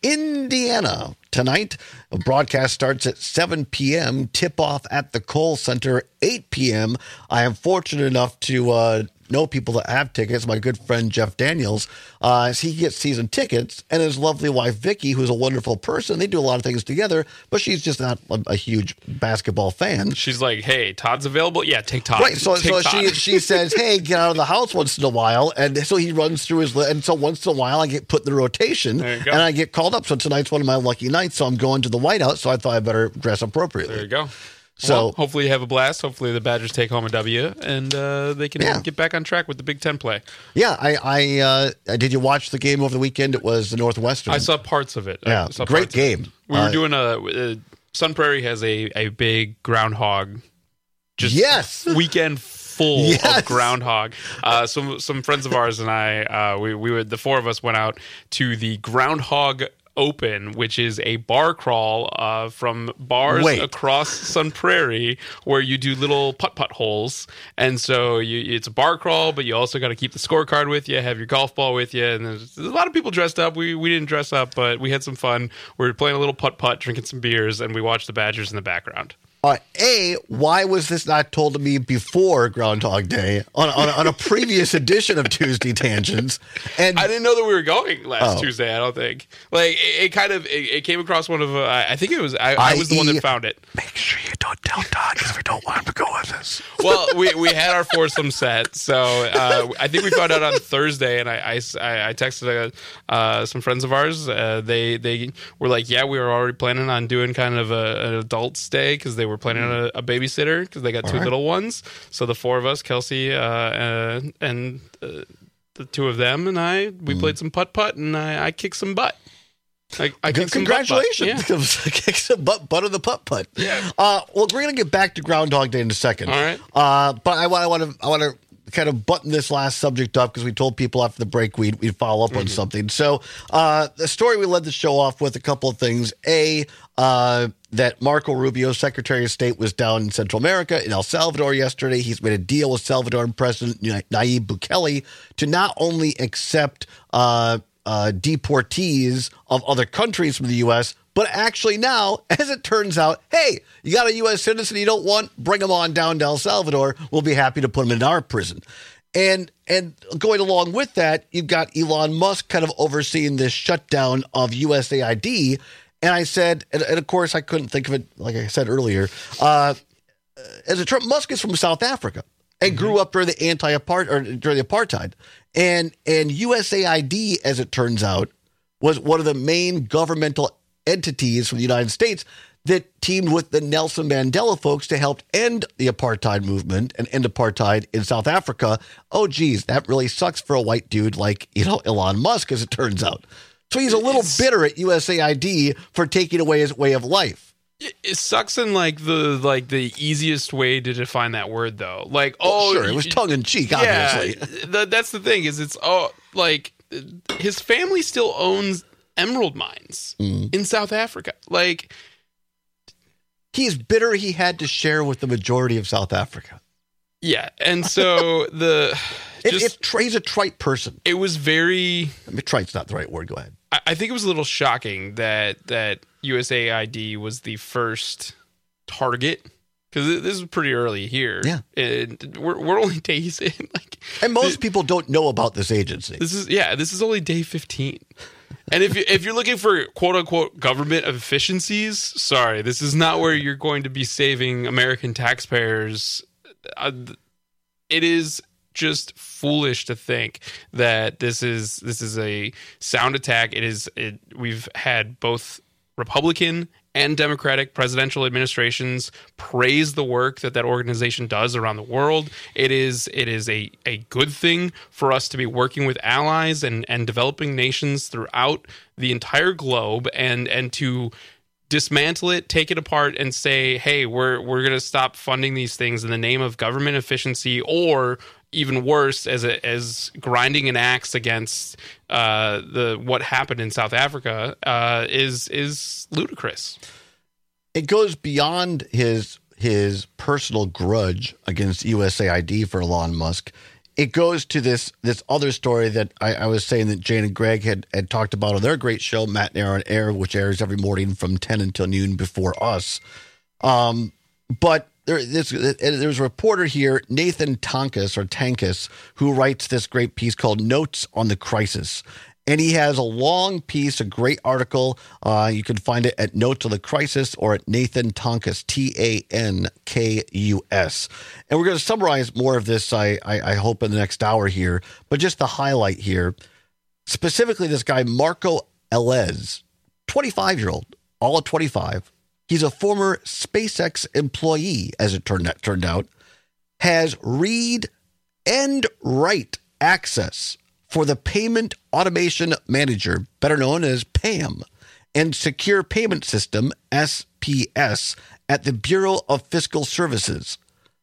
Speaker 22: Indiana tonight. The broadcast starts at seven p.m., tip-off at the Kohl Center, eight p.m. I am fortunate enough to uh, know people that have tickets. My good friend Jeff Daniels, uh, he gets season tickets, and his lovely wife Vicky, who's a wonderful person. They do a lot of things together, but she's just not a, a huge basketball fan.
Speaker 9: She's like, "Hey, Todd's available. Yeah, take Todd."
Speaker 22: Right, so
Speaker 9: take
Speaker 22: so
Speaker 9: Todd.
Speaker 22: she she says, "Hey, get out of the house once in a while," and so he runs through his li- and so once in a while I get put in the rotation,
Speaker 9: There you go.
Speaker 22: and I get called up. So tonight's one of my lucky nights. So I'm going to the whiteout. So I thought I better dress appropriately.
Speaker 9: There you go.
Speaker 22: So
Speaker 9: well, hopefully you have a blast. Hopefully the Badgers take home a W, and uh, they can
Speaker 22: Yeah.
Speaker 9: get back on track with the Big Ten play.
Speaker 22: yeah, I I uh, did you watch the game over the weekend? It was the Northwestern.
Speaker 9: I saw parts of it.
Speaker 22: Yeah,
Speaker 9: I saw
Speaker 22: great
Speaker 9: parts of it.
Speaker 22: game.
Speaker 9: We were
Speaker 22: Uh,
Speaker 9: doing a uh, Sun Prairie has a, a big groundhog, just
Speaker 22: Yes.
Speaker 9: weekend full
Speaker 22: Yes.
Speaker 9: of groundhog. Uh, some some friends of ours and I, uh, we we would the four of us went out to the Groundhog Open, which is a bar crawl uh, from bars
Speaker 22: Wait.
Speaker 9: across Sun Prairie where you do little putt-putt holes. And so you, it's a bar crawl, but you also got to keep the scorecard with you, have your golf ball with you. And there's, there's a lot of people dressed up. We we didn't dress up, but we had some fun. We were playing a little putt-putt, drinking some beers, and we watched the Badgers in the background.
Speaker 22: Uh, a, why was this not told to me before Groundhog Day on on, on a previous edition of Tuesday Tangents? And
Speaker 9: I didn't know that we were going last
Speaker 22: Oh.
Speaker 9: Tuesday. I don't think. Like it, it kind of it, it came across one of. Uh, I I think it was. I, I was the one that found it.
Speaker 22: Make sure you don't tell Todd because we don't want him to go with us.
Speaker 9: Well, we we had our foursome set, so uh, I think we found out on Thursday, and I I, I texted uh, uh, some friends of ours. Uh, they they were like, yeah, we were already planning on doing kind of a, an adult stay because they were planning on a, a babysitter because they got
Speaker 22: All
Speaker 9: two
Speaker 22: right.
Speaker 9: little ones. So the four of us, Kelsey uh, uh, and uh, the two of them, and I, we
Speaker 22: Mm.
Speaker 9: played some putt putt, and I, I kicked some butt. I, I
Speaker 22: Good,
Speaker 9: kicked some butt butt.
Speaker 22: congratulations.
Speaker 9: Yeah.
Speaker 22: Kick some butt, butt of the putt putt.
Speaker 9: Yeah.
Speaker 22: Uh, well, we're going to get back to Groundhog Day in a second.
Speaker 9: All right.
Speaker 22: Uh, but I want I want to I want to kind of button this last subject up because we told people after the break we'd, we'd follow up
Speaker 9: Mm-hmm.
Speaker 22: on something. So uh, the story we led the show off with a couple of things. A, uh, that Marco Rubio, Secretary of State, was down in Central America, in El Salvador yesterday. He's made a deal with Salvadoran President Nayib Bukele to not only accept uh, uh, deportees of other countries from the U S, but actually now, as it turns out, hey, you got a U S citizen you don't want, bring them on down to El Salvador. We'll be happy to put them in our prison. And and going along with that, you've got Elon Musk kind of overseeing this shutdown of U S A I D. And I said, and, and of course, I couldn't think of it, like I said earlier, uh, as a Trump, Musk is from South Africa and mm-hmm. grew up during the anti-apart or during the apartheid. And and U S A I D, as it turns out, was one of the main governmental entities from the United States that teamed with the Nelson Mandela folks to help end the apartheid movement and end apartheid in South Africa. Oh, geez, that really sucks for a white dude like, you know, Elon Musk, as it turns out. So he's a little it's, bitter at U S A I D for taking away his way of life.
Speaker 9: It sucks in like the like the easiest way to define that word, though. Like,
Speaker 22: well,
Speaker 9: oh,
Speaker 22: sure, it was tongue in cheek, obviously.
Speaker 9: Yeah, the, that's the thing is, it's oh, like his family still owns emerald mines
Speaker 22: Mm.
Speaker 9: in South Africa. Like,
Speaker 22: he's bitter he had to share with the majority of South Africa.
Speaker 9: yeah, and so the
Speaker 22: It,
Speaker 9: just,
Speaker 22: it, he's a trite person.
Speaker 9: it was very.
Speaker 22: I mean, trite's not the right word. Go ahead.
Speaker 9: I, I think it was a little shocking that that U S A I D was the first target. Because this is pretty early here.
Speaker 22: Yeah.
Speaker 9: And we're, we're only days in. Like,
Speaker 22: And most people don't know about this agency.
Speaker 9: This is, yeah, this is only day fifteen. And if, you, if you're looking for quote-unquote government efficiencies, sorry, this is not where you're going to be saving American taxpayers. Uh, it is just foolish to think that this is this is a sound attack. It is. It, we've had both Republican and Democratic presidential administrations praise the work that that organization does around the world. It is it is a, a good thing for us to be working with allies and, and developing nations throughout the entire globe, and and to dismantle it, take it apart, and say, hey, we're we're going to stop funding these things in the name of government efficiency, or even worse, as a, as grinding an axe against uh, the what happened in South Africa uh, is is ludicrous.
Speaker 22: It goes beyond his his personal grudge against U S A I D for Elon Musk. It goes to this this other story that I, I was saying that Jane and Greg had, had talked about on their great show, Matt and Aaron Air, which airs every morning from ten until noon before us. Um, but there, this, there's a reporter here, Nathan Tonkus, or Tankus, who writes this great piece called Notes on the Crisis. And he has a long piece, a great article. Uh, you can find it at Notes on the Crisis or at Nathan Tonkus, T A N K U S. And we're going to summarize more of this, I, I, I hope, in the next hour here. But just the highlight here, specifically this guy, Marco Elez, twenty-five-year-old, all at twenty-five. He's a former SpaceX employee, as it turned out, turned out has read and write access for the Payment Automation Manager, better known as PAM, and Secure Payment System, S P S, at the Bureau of Fiscal Services.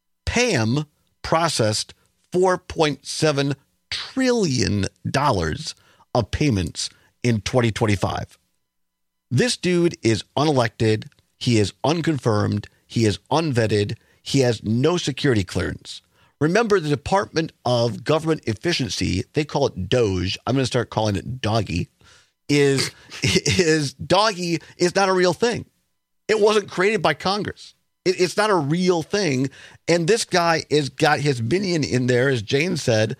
Speaker 22: PAM processed four point seven trillion dollars of payments in twenty twenty-five. This dude is unelected. He is unconfirmed. He is unvetted. He has no security clearance. Remember, the Department of Government Efficiency, they call it DOGE. I'm going to start calling it Doggy. Is, is Doggy is not a real thing. It wasn't created by Congress. It, it's not a real thing. And this guy has got his minion in there, as Jane said.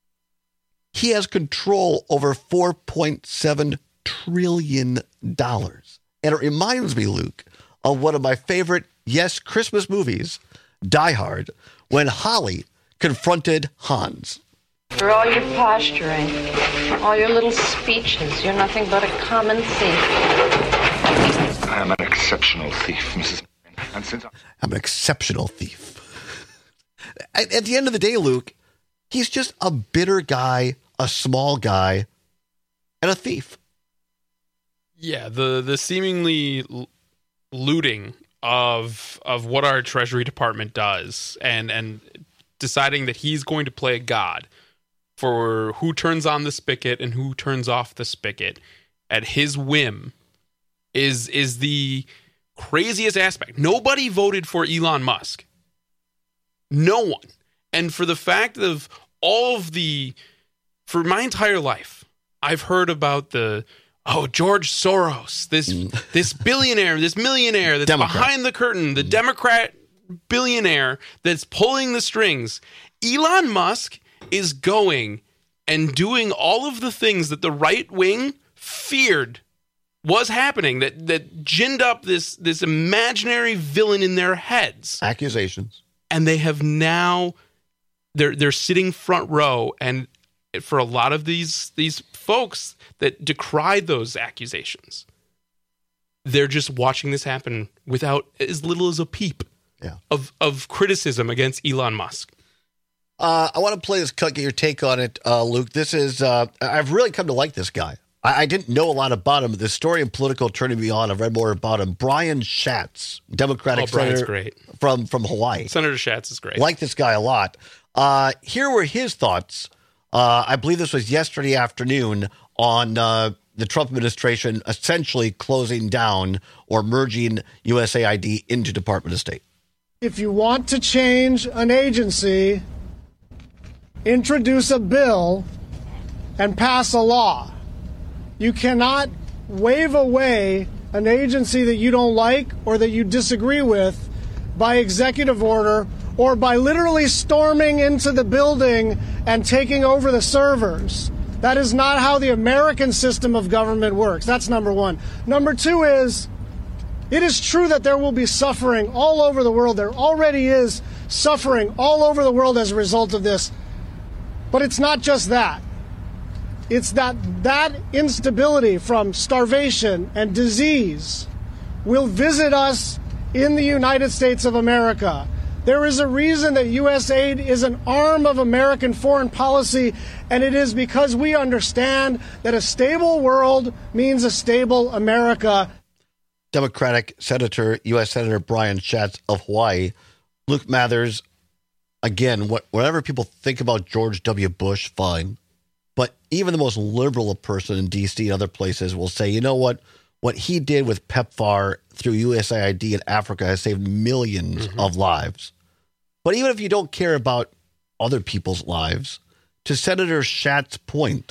Speaker 22: He has control over four point seven trillion dollars. And it reminds me, Luke, of one of my favorite, yes, Christmas movies, Die Hard, when Holly confronted Hans.
Speaker 12: For all your posturing, for all your little speeches, you're nothing but a common thief.
Speaker 13: I am an exceptional thief, Missus And since I-
Speaker 22: I'm an exceptional thief. At, at the end of the day, Luke, he's just a bitter guy, a small guy, and a thief.
Speaker 9: Yeah, the the seemingly l- looting of of what our Treasury Department does, and and deciding that he's going to play God for who turns on the spigot and who turns off the spigot at his whim is is the craziest aspect. Nobody voted for Elon Musk. No one. And for the fact of all of the for my entire life, I've heard about the Oh, George Soros, this this billionaire, this millionaire that's
Speaker 22: Democrat.
Speaker 9: behind the curtain, the Democrat billionaire that's pulling the strings. Elon Musk is going and doing all of the things that the right wing feared was happening, that that ginned up this this imaginary villain in their heads.
Speaker 22: Accusations.
Speaker 9: And they have now they're they're sitting front row, and for a lot of these these folks that decried those accusations, they're just watching this happen without as little as a peep
Speaker 22: yeah.
Speaker 9: of, of criticism against Elon Musk.
Speaker 22: Uh, I want to play this cut, get your take on it, uh, Luke. This is, uh, I've really come to like this guy. I, I didn't know a lot about him. The story in Political turning me on. I've read more about him. Brian Schatz, Democratic
Speaker 9: Oh, Brian's
Speaker 22: senator
Speaker 9: great.
Speaker 22: From, from Hawaii.
Speaker 9: Senator Schatz is great.
Speaker 22: Like this guy a lot. Uh, here were his thoughts Uh, I believe this was yesterday afternoon on uh, the Trump administration essentially closing down or merging U S A I D into Department of State.
Speaker 15: If you want to change an agency, introduce a bill and pass a law. You cannot wave away an agency that you don't like or that you disagree with by executive order or by literally storming into the building and taking over the servers. That is not how the American system of government works. That's number one. Number two is, it is true that there will be suffering all over the world. There already is suffering all over the world as a result of this. But it's not just that. It's that that instability from starvation and disease will visit us in the United States of America. There is a reason that U S aid is an arm of American foreign policy, and it is because we understand that a stable world means a stable America.
Speaker 22: Democratic Senator, U S Senator Brian Schatz of Hawaii. Luke Mathers, again, what, whatever people think about George W. Bush, fine. But even the most liberal person in D C and other places will say, you know what? What he did with PEPFAR through U S A I D in Africa has saved millions mm-hmm. of lives. But even if you don't care about other people's lives, to Senator Schatz's point,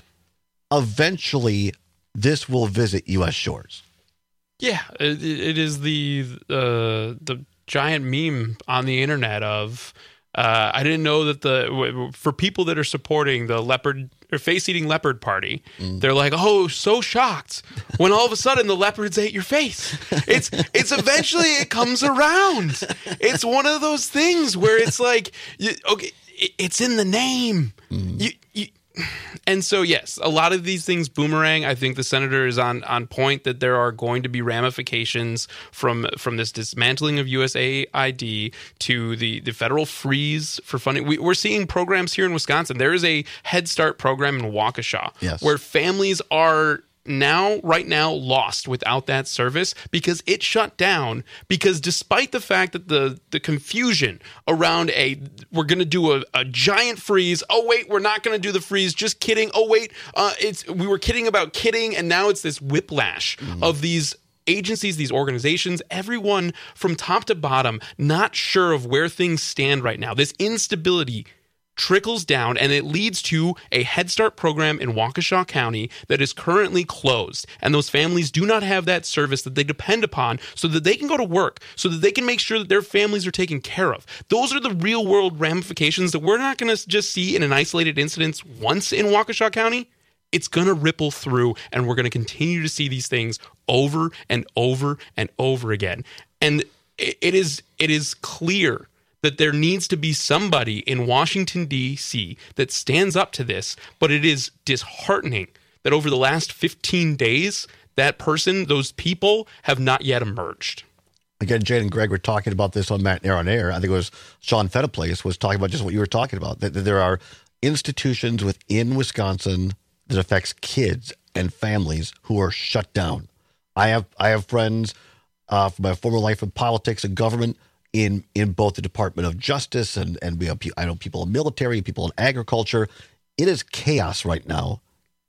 Speaker 22: eventually this will visit U S shores.
Speaker 9: Yeah, it, it is the uh, the giant meme on the internet of uh, I didn't know that the for people that are supporting the leopard or face-eating leopard party, mm. they're like, oh, so shocked when all of a sudden the leopards ate your face. It's it's eventually it comes around. It's one of those things where it's like, you, okay, it, it's in the name. Mm. You, you, and so, yes, a lot of these things boomerang. I think the senator is on, on point that there are going to be ramifications from from this dismantling of U S A I D to the, the federal freeze for funding. We, we're seeing programs here in Wisconsin. There is a Head Start program in Waukesha
Speaker 22: yes.
Speaker 9: where families are now, right now, lost without that service because it shut down. Because despite the fact that the the confusion around a, we're going to do a, a giant freeze. Oh, wait, we're not going to do the freeze. Just kidding. Oh, wait, uh, it's we were kidding about kidding. And now it's this whiplash mm. of these agencies, these organizations, everyone from top to bottom, not sure of where things stand right now. This instability trickles down, and it leads to a Head Start program in Waukesha County that is currently closed. And those families do not have that service that they depend upon so that they can go to work, so that they can make sure that their families are taken care of. Those are the real-world ramifications that we're not going to just see in an isolated incident once in Waukesha County. It's going to ripple through, and we're going to continue to see these things over and over and over again. And it is it is clear that there needs to be somebody in Washington, D C that stands up to this, but it is disheartening that over the last fifteen days, that person, those people, have not yet emerged.
Speaker 22: Again, Jane and Greg were talking about this on Matt and Air on Air. I think it was Sean Fettiplace was talking about just what you were talking about, that, that there are institutions within Wisconsin that affects kids and families who are shut down. I have I have friends uh, from my former life in politics and government in in both the Department of Justice and, and we have, I know people in military, people in agriculture. It is chaos right now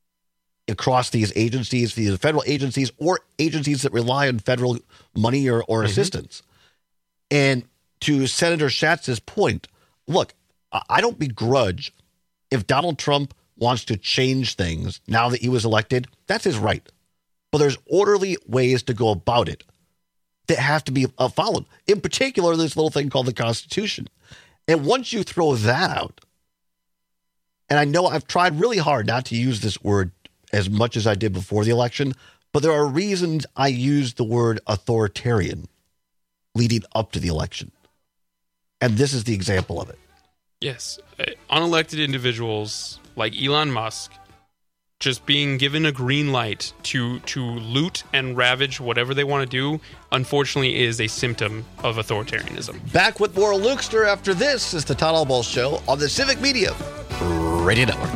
Speaker 22: across these agencies, these federal agencies or agencies that rely on federal money or, or mm-hmm. assistance. And to Senator Schatz's point, look, I don't begrudge if Donald Trump wants to change things now that he was elected, that's his right. But there's orderly ways to go about it that have to be uh, followed. In particular, this little thing called the Constitution. And once you throw that out, and I know I've tried really hard not to use this word as much as I did before the election, but there are reasons I used the word authoritarian leading up to the election. And this is the example of it.
Speaker 9: Yes. Uh, unelected individuals like Elon Musk just being given a green light to to loot and ravage whatever they want to do, unfortunately, is a symptom of authoritarianism.
Speaker 22: Back with more Lukester after this is the Todd Albaugh Show on the Civic Media Radio Network.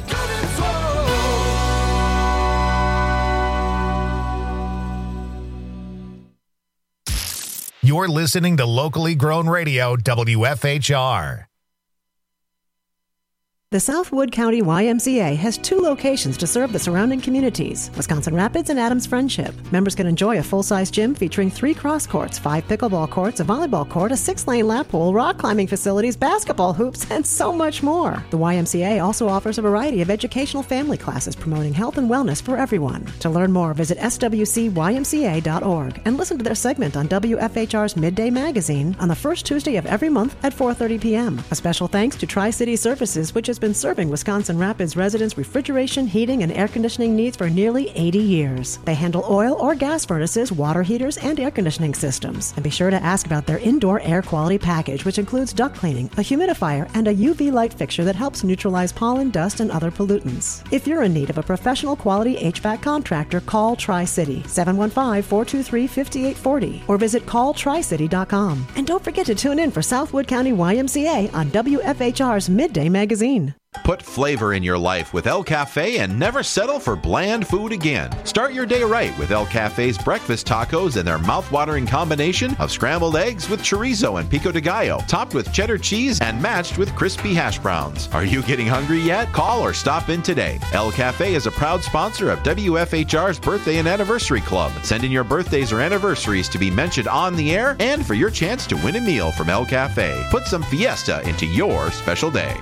Speaker 1: You're listening to locally grown radio W F H R.
Speaker 16: The Southwood County Y M C A has two locations to serve the surrounding communities, Wisconsin Rapids and Adams Friendship. Members can enjoy a full-size gym featuring three cross courts, five pickleball courts, a volleyball court, a six-lane lap pool, rock climbing facilities, basketball hoops, and so much more. The Y M C A also offers a variety of educational family classes promoting health and wellness for everyone. To learn more, visit S W C Y M C A dot org and listen to their segment on W F H R's Midday Magazine on the first Tuesday of every month at four thirty p.m. A special thanks to Tri-City Services, which has been serving Wisconsin Rapids residents' refrigeration, heating, and air conditioning needs for nearly eighty years. They handle oil or gas furnaces, water heaters, and air conditioning systems. And be sure to ask about their indoor air quality package, which includes duct cleaning, a humidifier, and a U V light fixture that helps neutralize pollen, dust, and other pollutants. If you're in need of a professional quality H V A C contractor, call Tri-City, seven one five, four two three, five eight four zero, or visit call tri city dot com. And don't forget to tune in for Southwood County Y M C A on W F H R's Midday Magazine.
Speaker 17: Put flavor in your life with El Cafe and never settle for bland food again. Start your day right with El Cafe's breakfast tacos and their mouth-watering combination of scrambled eggs with chorizo and pico de gallo, topped with cheddar cheese and matched with crispy hash browns. Are you getting hungry yet? Call or stop in today. El Cafe is a proud sponsor of W F H R's Birthday and Anniversary Club. Send in your birthdays or anniversaries to be mentioned on the air and for your chance to win a meal from El Cafe. Put some fiesta into your special day.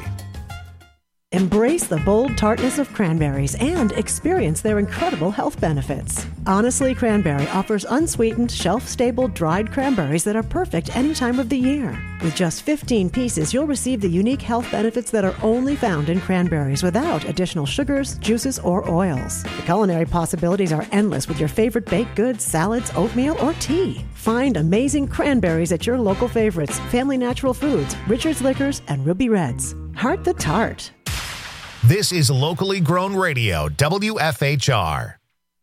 Speaker 16: Embrace the bold tartness of cranberries and experience their incredible health benefits. Honestly Cranberry offers unsweetened, shelf-stable, dried cranberries that are perfect any time of the year. With just fifteen pieces, you'll receive the unique health benefits that are only found in cranberries without additional sugars, juices, or oils. The culinary possibilities are endless with your favorite baked goods, salads, oatmeal, or tea. Find amazing cranberries at your local favorites, Family Natural Foods, Richard's Liquors, and Ruby Reds. Heart the Tart.
Speaker 1: This is locally grown radio, W F H R.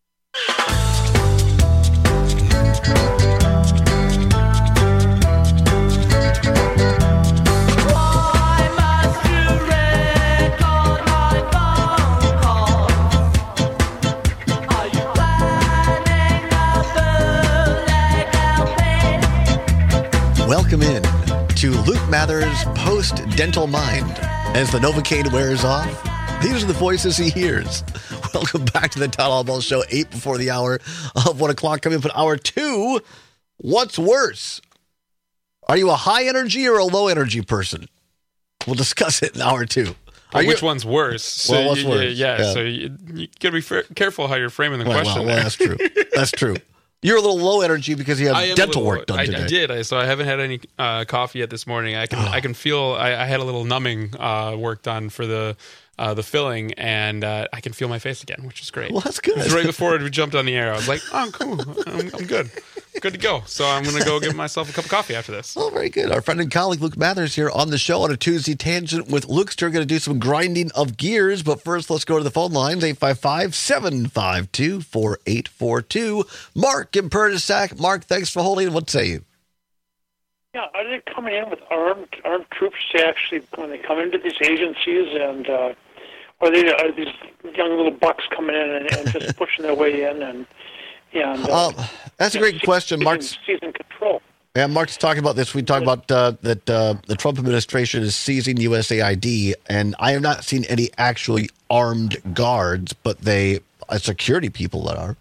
Speaker 22: Welcome in to Luke Mather's Post-Dental Mind. As the Novocaine wears off, these are the voices he hears. Welcome back to the Todd Albaugh Show, eight before the hour of one o'clock. Coming up in hour two, what's worse? Are you a high energy or a low energy person? We'll discuss it in hour two.
Speaker 9: Well,
Speaker 22: you,
Speaker 9: which one's worse? So
Speaker 22: well, what's
Speaker 9: you,
Speaker 22: worse?
Speaker 9: Yeah,
Speaker 22: Yeah.
Speaker 9: so you, you got to be f- careful how you're framing the
Speaker 22: well,
Speaker 9: question.
Speaker 22: Well, well, that's true. That's true. You're a little low energy because you
Speaker 9: I
Speaker 22: have
Speaker 9: am
Speaker 22: dental
Speaker 9: a little-
Speaker 22: work done
Speaker 9: I,
Speaker 22: today.
Speaker 9: I did. I, so I haven't had any uh, coffee yet this morning. I can I can feel. I, I had a little numbing uh, work done for the uh, the filling, and uh, I can feel my face again, which is great.
Speaker 22: Well, that's good.
Speaker 9: It was right before we jumped on the air, I was like, "Oh, cool. I'm, I'm good, good to go." So I'm going to go get myself a cup of coffee after this.
Speaker 22: Oh, very good. Our friend and colleague Luke Mathers here on the show on a Tuesday Tangent with Luke. Still going to do some grinding of gears, but first let's go to the phone lines, eight five five, seven five two, four eight four two. Mark in Perdisac. Mark, thanks for holding. What say you?
Speaker 18: Yeah, are they coming in with armed armed troops to actually, when they come into these agencies, and uh, are, they, are these young little bucks coming in and, and just pushing their way in? And, and uh,
Speaker 22: Um, that's a great question, Mark.
Speaker 18: Seizing control.
Speaker 22: Yeah, Mark's talking about this. We talked about uh, that uh, the Trump administration is seizing U S A I D, and I have not seen any actually armed guards, but they are security people that are.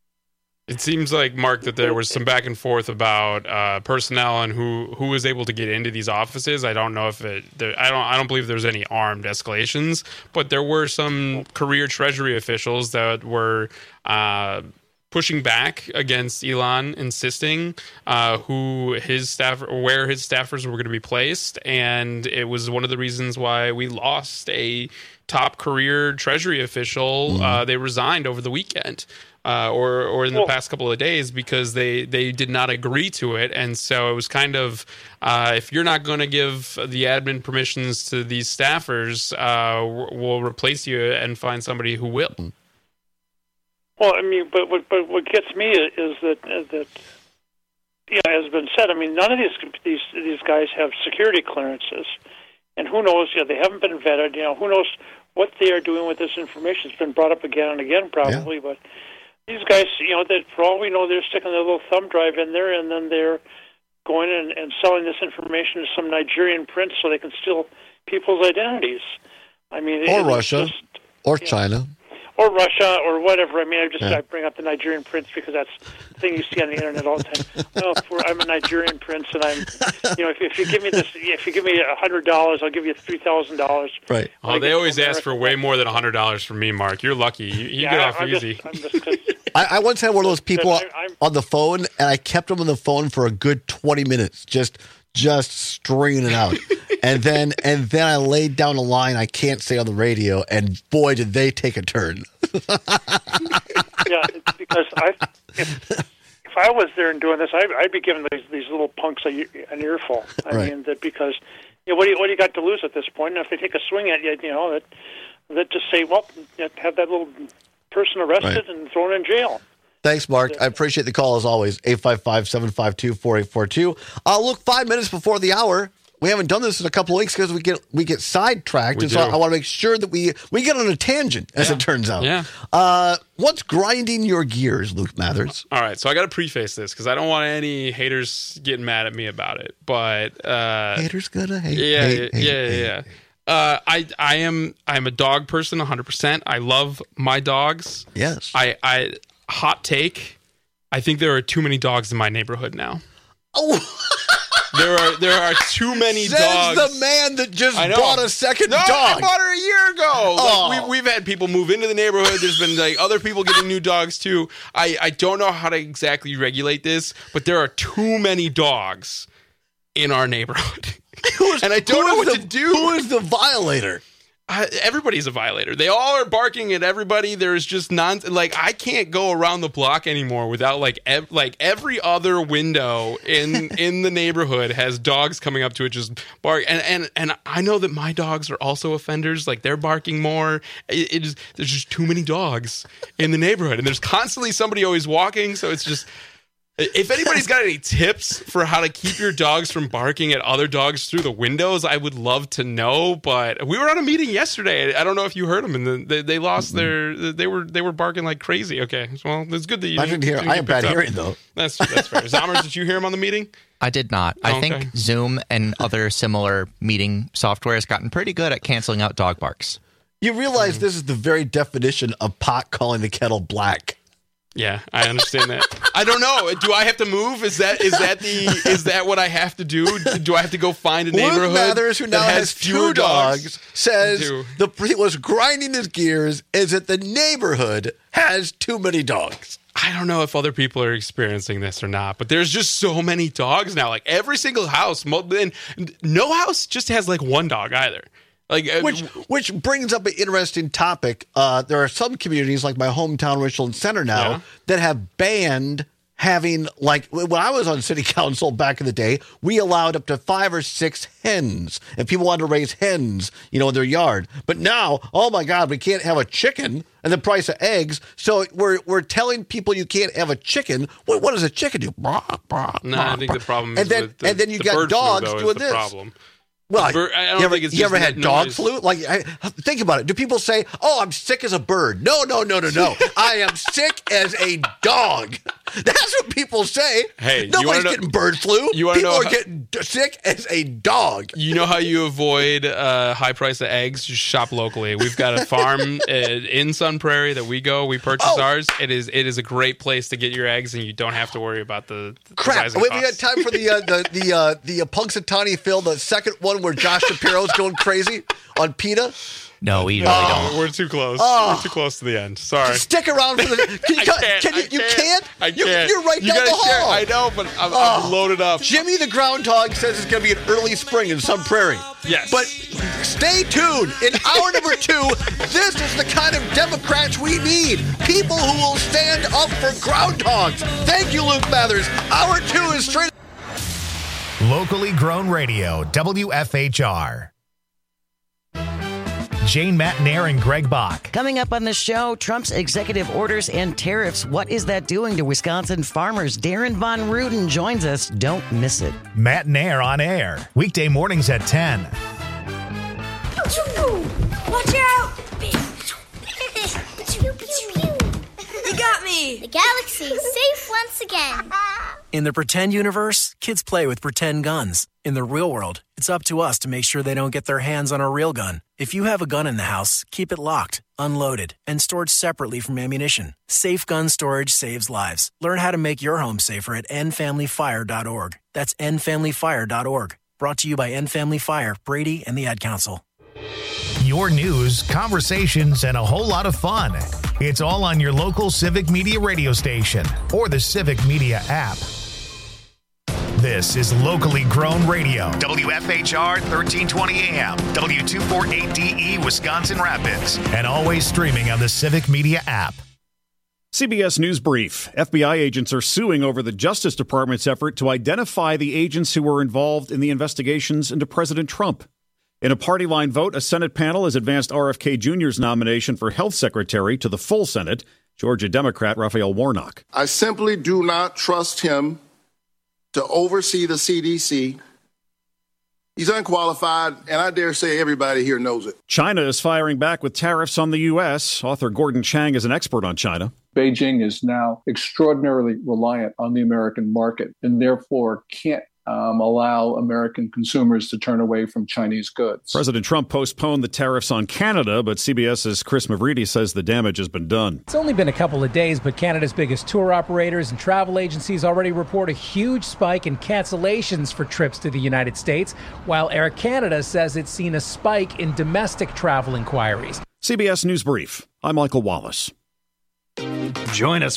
Speaker 9: It seems like, Mark, that there was some back and forth about uh, personnel and who, who was able to get into these offices. I don't know if it. There, I don't. I don't believe there's any armed escalations, but there were some career Treasury officials that were uh, pushing back against Elon, insisting uh, who his staff, where his staffers were going to be placed, and it was one of the reasons why we lost a top career Treasury official. Mm-hmm. Uh, they resigned over the weekend. Uh, or, or in the past couple of days, because they, they did not agree to it. And so it was kind of, uh, if you're not going to give the admin permissions to these staffers, uh, we'll replace you and find somebody who will.
Speaker 18: Well, I mean, but what but what gets me is that uh, that you know, has been said. I mean, none of these these these guys have security clearances, and who knows? You know, they haven't been vetted. You know, who knows what they are doing with this information? It's been brought up again and again, probably, yeah. But. These guys, you know, that for all we know, they're sticking their little thumb drive in there, and then they're going in and selling this information to some Nigerian prince so they can steal people's identities. I mean,
Speaker 22: or
Speaker 18: it,
Speaker 22: Russia,
Speaker 18: just,
Speaker 22: or
Speaker 18: yeah.
Speaker 22: China.
Speaker 18: Or Russia, or whatever. I mean, I just
Speaker 22: Yeah.
Speaker 18: I bring up the Nigerian prince because that's the thing you see on the internet all the time. Oh, if we're, I'm a Nigerian prince, and I'm, you know, if, if you give me this, if you give me a hundred dollars, I'll give you three thousand dollars.
Speaker 22: Right.
Speaker 9: Oh, they always ask for way more than a hundred dollars from me, Mark. You're lucky. You, you
Speaker 18: Yeah,
Speaker 9: get off
Speaker 18: I'm
Speaker 9: easy.
Speaker 18: Just, I'm just, 'cause-
Speaker 22: I, I once had one of those people
Speaker 18: I- I'm-
Speaker 22: on the phone, and I kept them on the phone for a good twenty minutes, just just stringing it out. and then and then I laid down a line I can't say on the radio, and boy, did they take a turn.
Speaker 18: yeah, it's because I, if, if I was there and doing this, I'd, I'd be giving these, these little punks a, an earful. I
Speaker 22: Right.
Speaker 18: mean, that because you know, what do you what do you got to lose at this point? And if they take a swing at you, you know, that that just say, well, you know, have that little person arrested
Speaker 22: Right.
Speaker 18: and thrown in jail.
Speaker 22: Thanks, Mark. I appreciate the call as always. eight five five, seven five two, four eight four two. Uh, look, five minutes before the hour. We haven't done this in a couple of weeks because we get we get sidetracked,
Speaker 9: We
Speaker 22: and so
Speaker 9: do.
Speaker 22: I, I want to make sure that we we get on a tangent, as it turns out.
Speaker 9: Yeah.
Speaker 22: Uh, what's grinding your gears, Luke Mathers?
Speaker 9: All right, so I got to preface this because I don't want any haters getting mad at me about it. But uh,
Speaker 22: Haters gonna hate.
Speaker 9: yeah,
Speaker 22: hate,
Speaker 9: yeah,
Speaker 22: hate,
Speaker 9: yeah,
Speaker 22: hate.
Speaker 9: yeah. Uh, I I am I'm a dog person, one hundred percent. I love my dogs.
Speaker 22: Yes.
Speaker 9: I I hot take. I think there are too many dogs in my neighborhood now.
Speaker 22: Oh.
Speaker 9: There are there are too many
Speaker 22: Says
Speaker 9: dogs.
Speaker 22: the man that just
Speaker 9: I know.
Speaker 22: bought a second
Speaker 9: no,
Speaker 22: dog.
Speaker 9: I bought her a year ago.
Speaker 22: Oh.
Speaker 9: Like, we, we've had people move into the neighborhood. There's been like other people getting new dogs too. I, I don't know how to exactly regulate this, but there are too many dogs in our neighborhood, and I don't know what
Speaker 22: the,
Speaker 9: to do.
Speaker 22: Who is the violator?
Speaker 9: I, everybody's a violator. They all are barking at everybody. There's just non like I can't go around the block anymore without like ev- like every other window in in the neighborhood has dogs coming up to it just bark. And and and I know that my dogs are also offenders. Like they're barking more. It, it is there's just too many dogs in the neighborhood, and there's constantly somebody always walking. So it's just. If anybody's got any tips for how to keep your dogs from barking at other dogs through the windows, I would love to know. But we were on a meeting yesterday. I don't know if you heard them, and they, they lost their. They were they were barking like crazy. Okay, well, it's good that you.
Speaker 22: I didn't hear. I have bad hearing though.
Speaker 9: That's that's fair. Zommers, did you hear him on the meeting?
Speaker 23: I did not. I
Speaker 9: Okay.
Speaker 23: think Zoom and other similar meeting software has gotten pretty good at canceling out dog barks.
Speaker 22: You realize this is the very definition of pot calling the kettle black.
Speaker 9: Yeah, I understand that. I don't know. Do I have to move? Is that is that the is that what I have to do? Do I have to go find a neighborhood
Speaker 22: Luke Mathers, who
Speaker 9: that
Speaker 22: now has,
Speaker 9: fewer
Speaker 22: two dogs, says
Speaker 9: Do.
Speaker 22: the he was grinding his gears is that the neighborhood has too many dogs.
Speaker 9: I don't know if other people are experiencing this or not, but there's just so many dogs now. Like every single house, mo- and no house just has like one dog either. Like uh,
Speaker 22: Which which brings up an interesting topic. Uh, there are some communities like my hometown, Richland Center now,
Speaker 9: Yeah.
Speaker 22: that have banned having, like, when I was on city council back in the day, we allowed up to five or six hens. And people wanted to raise hens, you know, in their yard. But now, oh my God, we can't have a chicken and the price of eggs. So we're we're telling people you can't have a chicken. What, what does a chicken do? Bah, bah,
Speaker 9: No,
Speaker 22: bah,
Speaker 9: I think the
Speaker 22: bah.
Speaker 9: problem
Speaker 22: and
Speaker 9: is
Speaker 22: then,
Speaker 9: with the,
Speaker 22: and then you
Speaker 9: the
Speaker 22: got
Speaker 9: bird
Speaker 22: dogs
Speaker 9: flu, though,
Speaker 22: doing
Speaker 9: is the
Speaker 22: this.
Speaker 9: problem.
Speaker 22: Well,
Speaker 9: Bird- I don't
Speaker 22: you ever,
Speaker 9: think it's
Speaker 22: you
Speaker 9: just
Speaker 22: ever had
Speaker 9: that
Speaker 22: dog
Speaker 9: noise.
Speaker 22: flu? Like, I, think about it. Do people say, "Oh, I'm sick as a bird"? No, no, no, no, no. I am sick as a dog. That's what people say.
Speaker 9: Hey, you
Speaker 22: nobody's
Speaker 9: wanna know-
Speaker 22: getting bird flu.
Speaker 9: you wanna
Speaker 22: people
Speaker 9: know
Speaker 22: are
Speaker 9: how-
Speaker 22: getting d- sick as a dog.
Speaker 9: You know how you avoid uh, high price of eggs? Just shop locally. We've got a farm uh, in Sun Prairie that we go. We purchase
Speaker 22: Oh.
Speaker 9: ours. It is it is a great place to get your eggs, and you don't have to worry about the, the
Speaker 22: Crap.
Speaker 9: rising
Speaker 22: Wait, we got
Speaker 9: costs.
Speaker 22: time for the uh, the the uh, the uh, Punxsutawney Phil, the second one where Josh Shapiro's going crazy on PETA.
Speaker 23: No, we really
Speaker 9: Oh,
Speaker 23: don't.
Speaker 9: we're too close.
Speaker 22: Oh.
Speaker 9: We're too close to the end. Sorry.
Speaker 22: Stick around for the. Can you,
Speaker 9: I can't,
Speaker 22: can you,
Speaker 9: I
Speaker 22: you
Speaker 9: can't.
Speaker 22: can't?
Speaker 9: I
Speaker 22: You're,
Speaker 9: can't.
Speaker 22: you're right
Speaker 9: You
Speaker 22: down the
Speaker 9: gotta share-
Speaker 22: hall.
Speaker 9: I know, but I'm,
Speaker 22: Oh.
Speaker 9: I'm loaded up.
Speaker 22: Jimmy the Groundhog says it's going to be an early spring in Sun Prairie.
Speaker 9: Yes.
Speaker 22: But stay tuned. In hour number two, this is the kind of Democrats we need. People who will stand up for groundhogs. Thank you, Luke Mathers. Hour two is straight.
Speaker 1: Locally grown radio, W F H R. Jane Matnair and Greg Bach.
Speaker 2: Coming up on the show, Trump's executive orders and tariffs. What is that doing to Wisconsin farmers? Darren Von Ruden joins us. Don't miss it.
Speaker 1: Matnair on air. Weekday mornings at ten.
Speaker 3: Watch out! You got me!
Speaker 4: The galaxy is safe once again.
Speaker 3: In the pretend universe, kids play with pretend guns. In the real world, it's up to us to make sure they don't get their hands on a real gun. If you have a gun in the house, keep it locked, unloaded, and stored separately from ammunition. Safe gun storage saves lives. Learn how to make your home safer at end family fire dot org. That's end family fire dot org. Brought to you by End Family Fire, Brady, and the Ad Council.
Speaker 1: Your news, conversations, and a whole lot of fun. It's all on your local Civic Media radio station or the Civic Media app. This is locally grown radio. W F H R thirteen twenty A M, W two forty-eight D E, Wisconsin Rapids, and always streaming on the Civic Media app.
Speaker 4: C B S News Brief. F B I agents are suing over the Justice Department's effort to identify the agents who were involved in the investigations into President Trump. In a party line vote, a Senate panel has advanced R F K Junior's nomination for health secretary to the full Senate, Georgia Democrat Raphael Warnock.
Speaker 6: I simply do not trust him to oversee the C D C. He's unqualified, and I dare say everybody here knows it.
Speaker 4: China is firing back with tariffs on the U S. Author Gordon Chang is an expert on China.
Speaker 19: Beijing is now extraordinarily reliant on the American market and therefore can't um, allow American consumers to turn away from Chinese goods.
Speaker 4: President Trump postponed the tariffs on Canada, but CBS's Chris Mavridi says the damage has been done.
Speaker 20: It's only been a couple of days, but Canada's biggest tour operators and travel agencies already report a huge spike in cancellations for trips to the United States, while Air Canada says it's seen a spike in domestic travel inquiries.
Speaker 4: C B S News Brief. I'm Michael Wallace.
Speaker 21: Join us